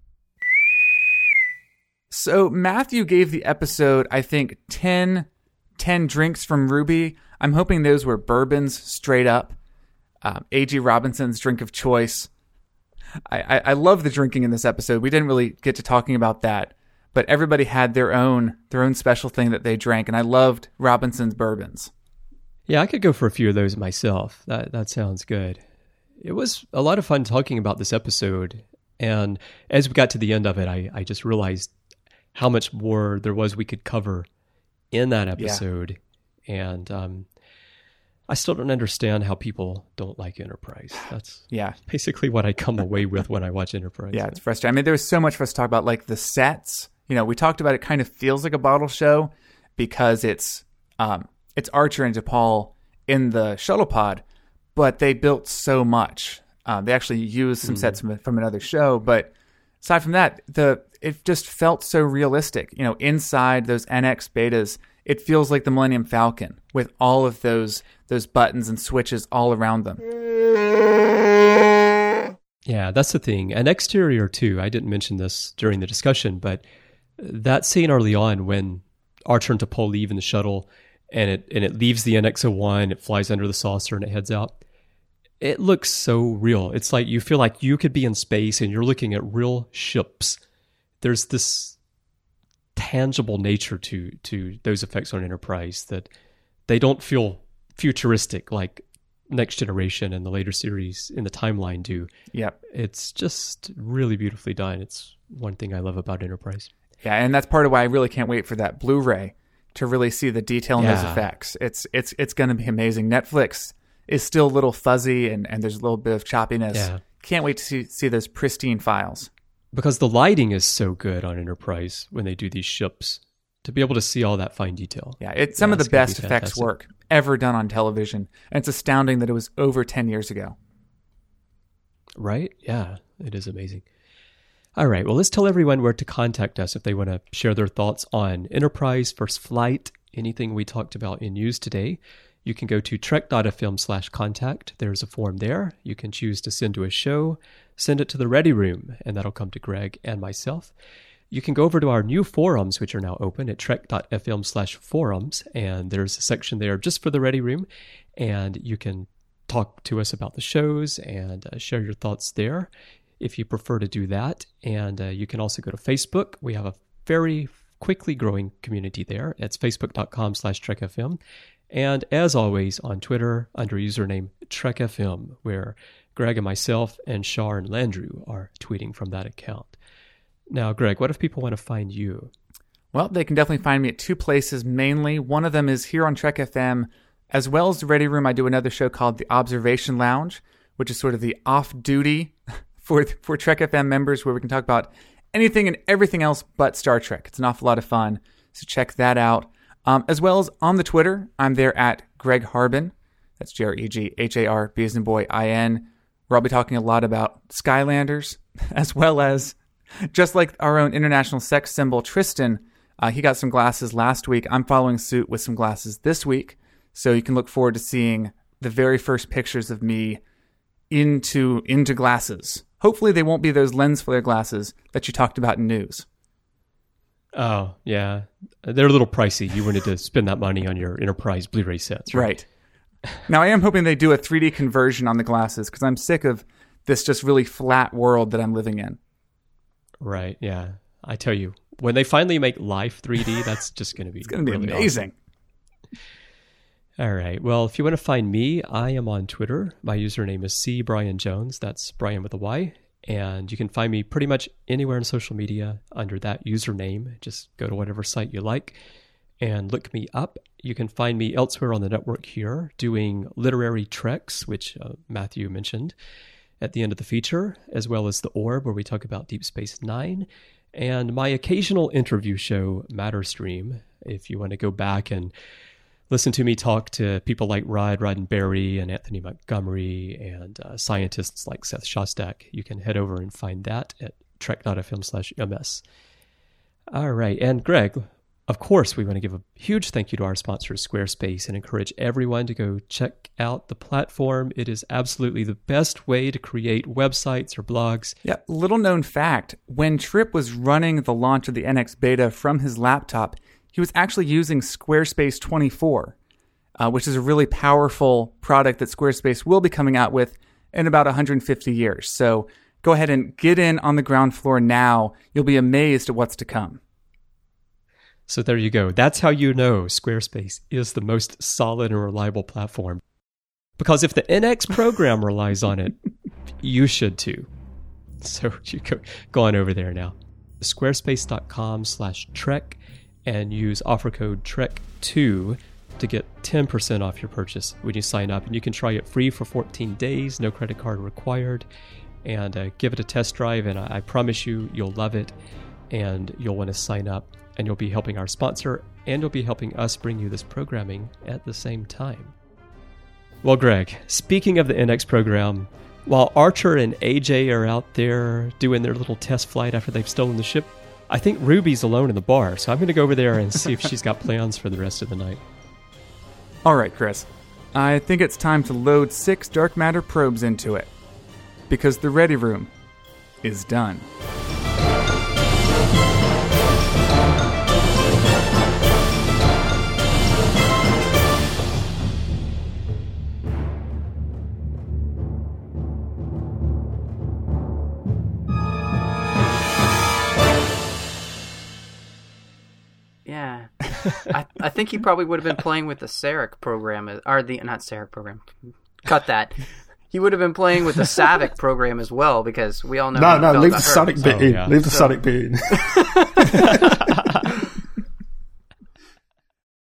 So Matthew gave the episode, I think, 10 drinks from Ruby. I'm hoping those were bourbons straight up. A.G. Robinson's drink of choice. I love the drinking in this episode. We didn't really get to talking about that, but everybody had their own special thing that they drank, and I loved Robinson's bourbons. Yeah, I could go for a few of those myself. That sounds good. It was a lot of fun talking about this episode, and as we got to the end of it, I just realized how much more there was we could cover in that episode, and I still don't understand how people don't like Enterprise. That's basically what I come away with when I watch Enterprise. Yeah, it's frustrating. I mean, there was so much for us to talk about, like the sets. You know, we talked about it kind of feels like a bottle show because it's Archer and T'Pol in the shuttle pod, but they built so much. They actually used some sets from another show, but aside from that, it just felt so realistic. You know, inside those NX betas, it feels like the Millennium Falcon with all of those buttons and switches all around them. Yeah, that's the thing. And exterior too. I didn't mention this during the discussion, but that scene early on when Archer and T'Pol leave in the shuttle and it leaves the NX-01, it flies under the saucer and it heads out. It looks so real. It's like you feel like you could be in space and you're looking at real ships. There's this tangible nature to those effects on Enterprise that they don't feel futuristic like Next Generation and the later series in the timeline do. Yep. It's just really beautifully done. It's one thing I love about Enterprise. Yeah, and that's part of why I really can't wait for that Blu-ray to really see the detail in those effects. It's going to be amazing. Netflix is still a little fuzzy and there's a little bit of choppiness. Yeah. Can't wait to see those pristine files. Because the lighting is so good on Enterprise when they do these ships, to be able to see all that fine detail. Yeah, it's some of the best effects work ever done on television. And it's astounding that it was over 10 years ago. Right? Yeah, it is amazing. All right, well, let's tell everyone where to contact us if they want to share their thoughts on Enterprise, First Flight, anything we talked about in news today. You can go to trek.fm/contact. There's a form there. You can choose to send to a show, send it to the Ready Room, and that'll come to Greg and myself. You can go over to our new forums, which are now open at trek.fm/forums, and there's a section there just for the Ready Room, and you can talk to us about the shows and share your thoughts there if you prefer to do that. And you can also go to Facebook. We have a very quickly growing community there. It's facebook.com/trekfm. And as always, on Twitter, under username TrekFM, where Greg and myself and Shar and Landrew are tweeting from that account. Now, Greg, what if people want to find you? Well, they can definitely find me at two places mainly. One of them is here on Trek FM, as well as the Ready Room. I do another show called The Observation Lounge, which is sort of the off-duty for Trek FM members, where we can talk about anything and everything else but Star Trek. It's an awful lot of fun, so check that out. As well as on the Twitter, I'm there at Greg Harbin. That's GregHarBin, as in boy, IN, where I'll be talking a lot about Skylanders, as well as, just like our own international sex symbol, Tristan, he got some glasses last week. I'm following suit with some glasses this week, so you can look forward to seeing the very first pictures of me into glasses. Hopefully they won't be those lens flare glasses that you talked about in news. Oh, yeah. They're a little pricey. You wanted to spend that money on your Enterprise Blu-ray sets, right? Now, I am hoping they do a 3D conversion on the glasses, because I'm sick of this just really flat world that I'm living in. Right, yeah. I tell you, when they finally make life 3D, that's just going to be It's going to be really amazing. Awesome. All right. Well, if you want to find me, I am on Twitter. My username is CBrianJones. That's Brian with a Y. And you can find me pretty much anywhere on social media under that username. Just go to whatever site you like and look me up. You can find me elsewhere on the network here doing literary treks, which Matthew mentioned at the end of the feature, as well as The Orb, where we talk about Deep Space Nine, and my occasional interview show, Matterstream. If you want to go back and listen to me talk to people like Roddenberry and Anthony Montgomery and scientists like Seth Shostak, you can head over and find that at trek.fm/ms. All right. And Greg, of course, we want to give a huge thank you to our sponsor, Squarespace, and encourage everyone to go check out the platform. It is absolutely the best way to create websites or blogs. Yeah, little known fact, when Trip was running the launch of the NX beta from his laptop, he was actually using Squarespace 24, which is a really powerful product that Squarespace will be coming out with in about 150 years. So go ahead and get in on the ground floor now. You'll be amazed at what's to come. So there you go. That's how you know Squarespace is the most solid and reliable platform. Because if the NX program relies on it, you should too. So you go on over there now. Squarespace.com/Trek. And use offer code TREK2 to get 10% off your purchase when you sign up. And you can try it free for 14 days, no credit card required. And give it a test drive, and I promise you'll love it. And you'll want to sign up, and you'll be helping our sponsor, and you'll be helping us bring you this programming at the same time. Well, Greg, speaking of the NX program, while Archer and AJ are out there doing their little test flight after they've stolen the ship, I think Ruby's alone in the bar, so I'm going to go over there and see if she's got plans for the rest of the night. All right, Chris. I think it's time to load 6 dark matter probes into it, because the ready room is done. Yeah. I think he probably would have been playing with the Sarek program, or the, not Sarek program. Cut that. He would have been playing with the Savick program as well, because we all know. No, leave the Sonic bit in. Leave the Sonic bit in.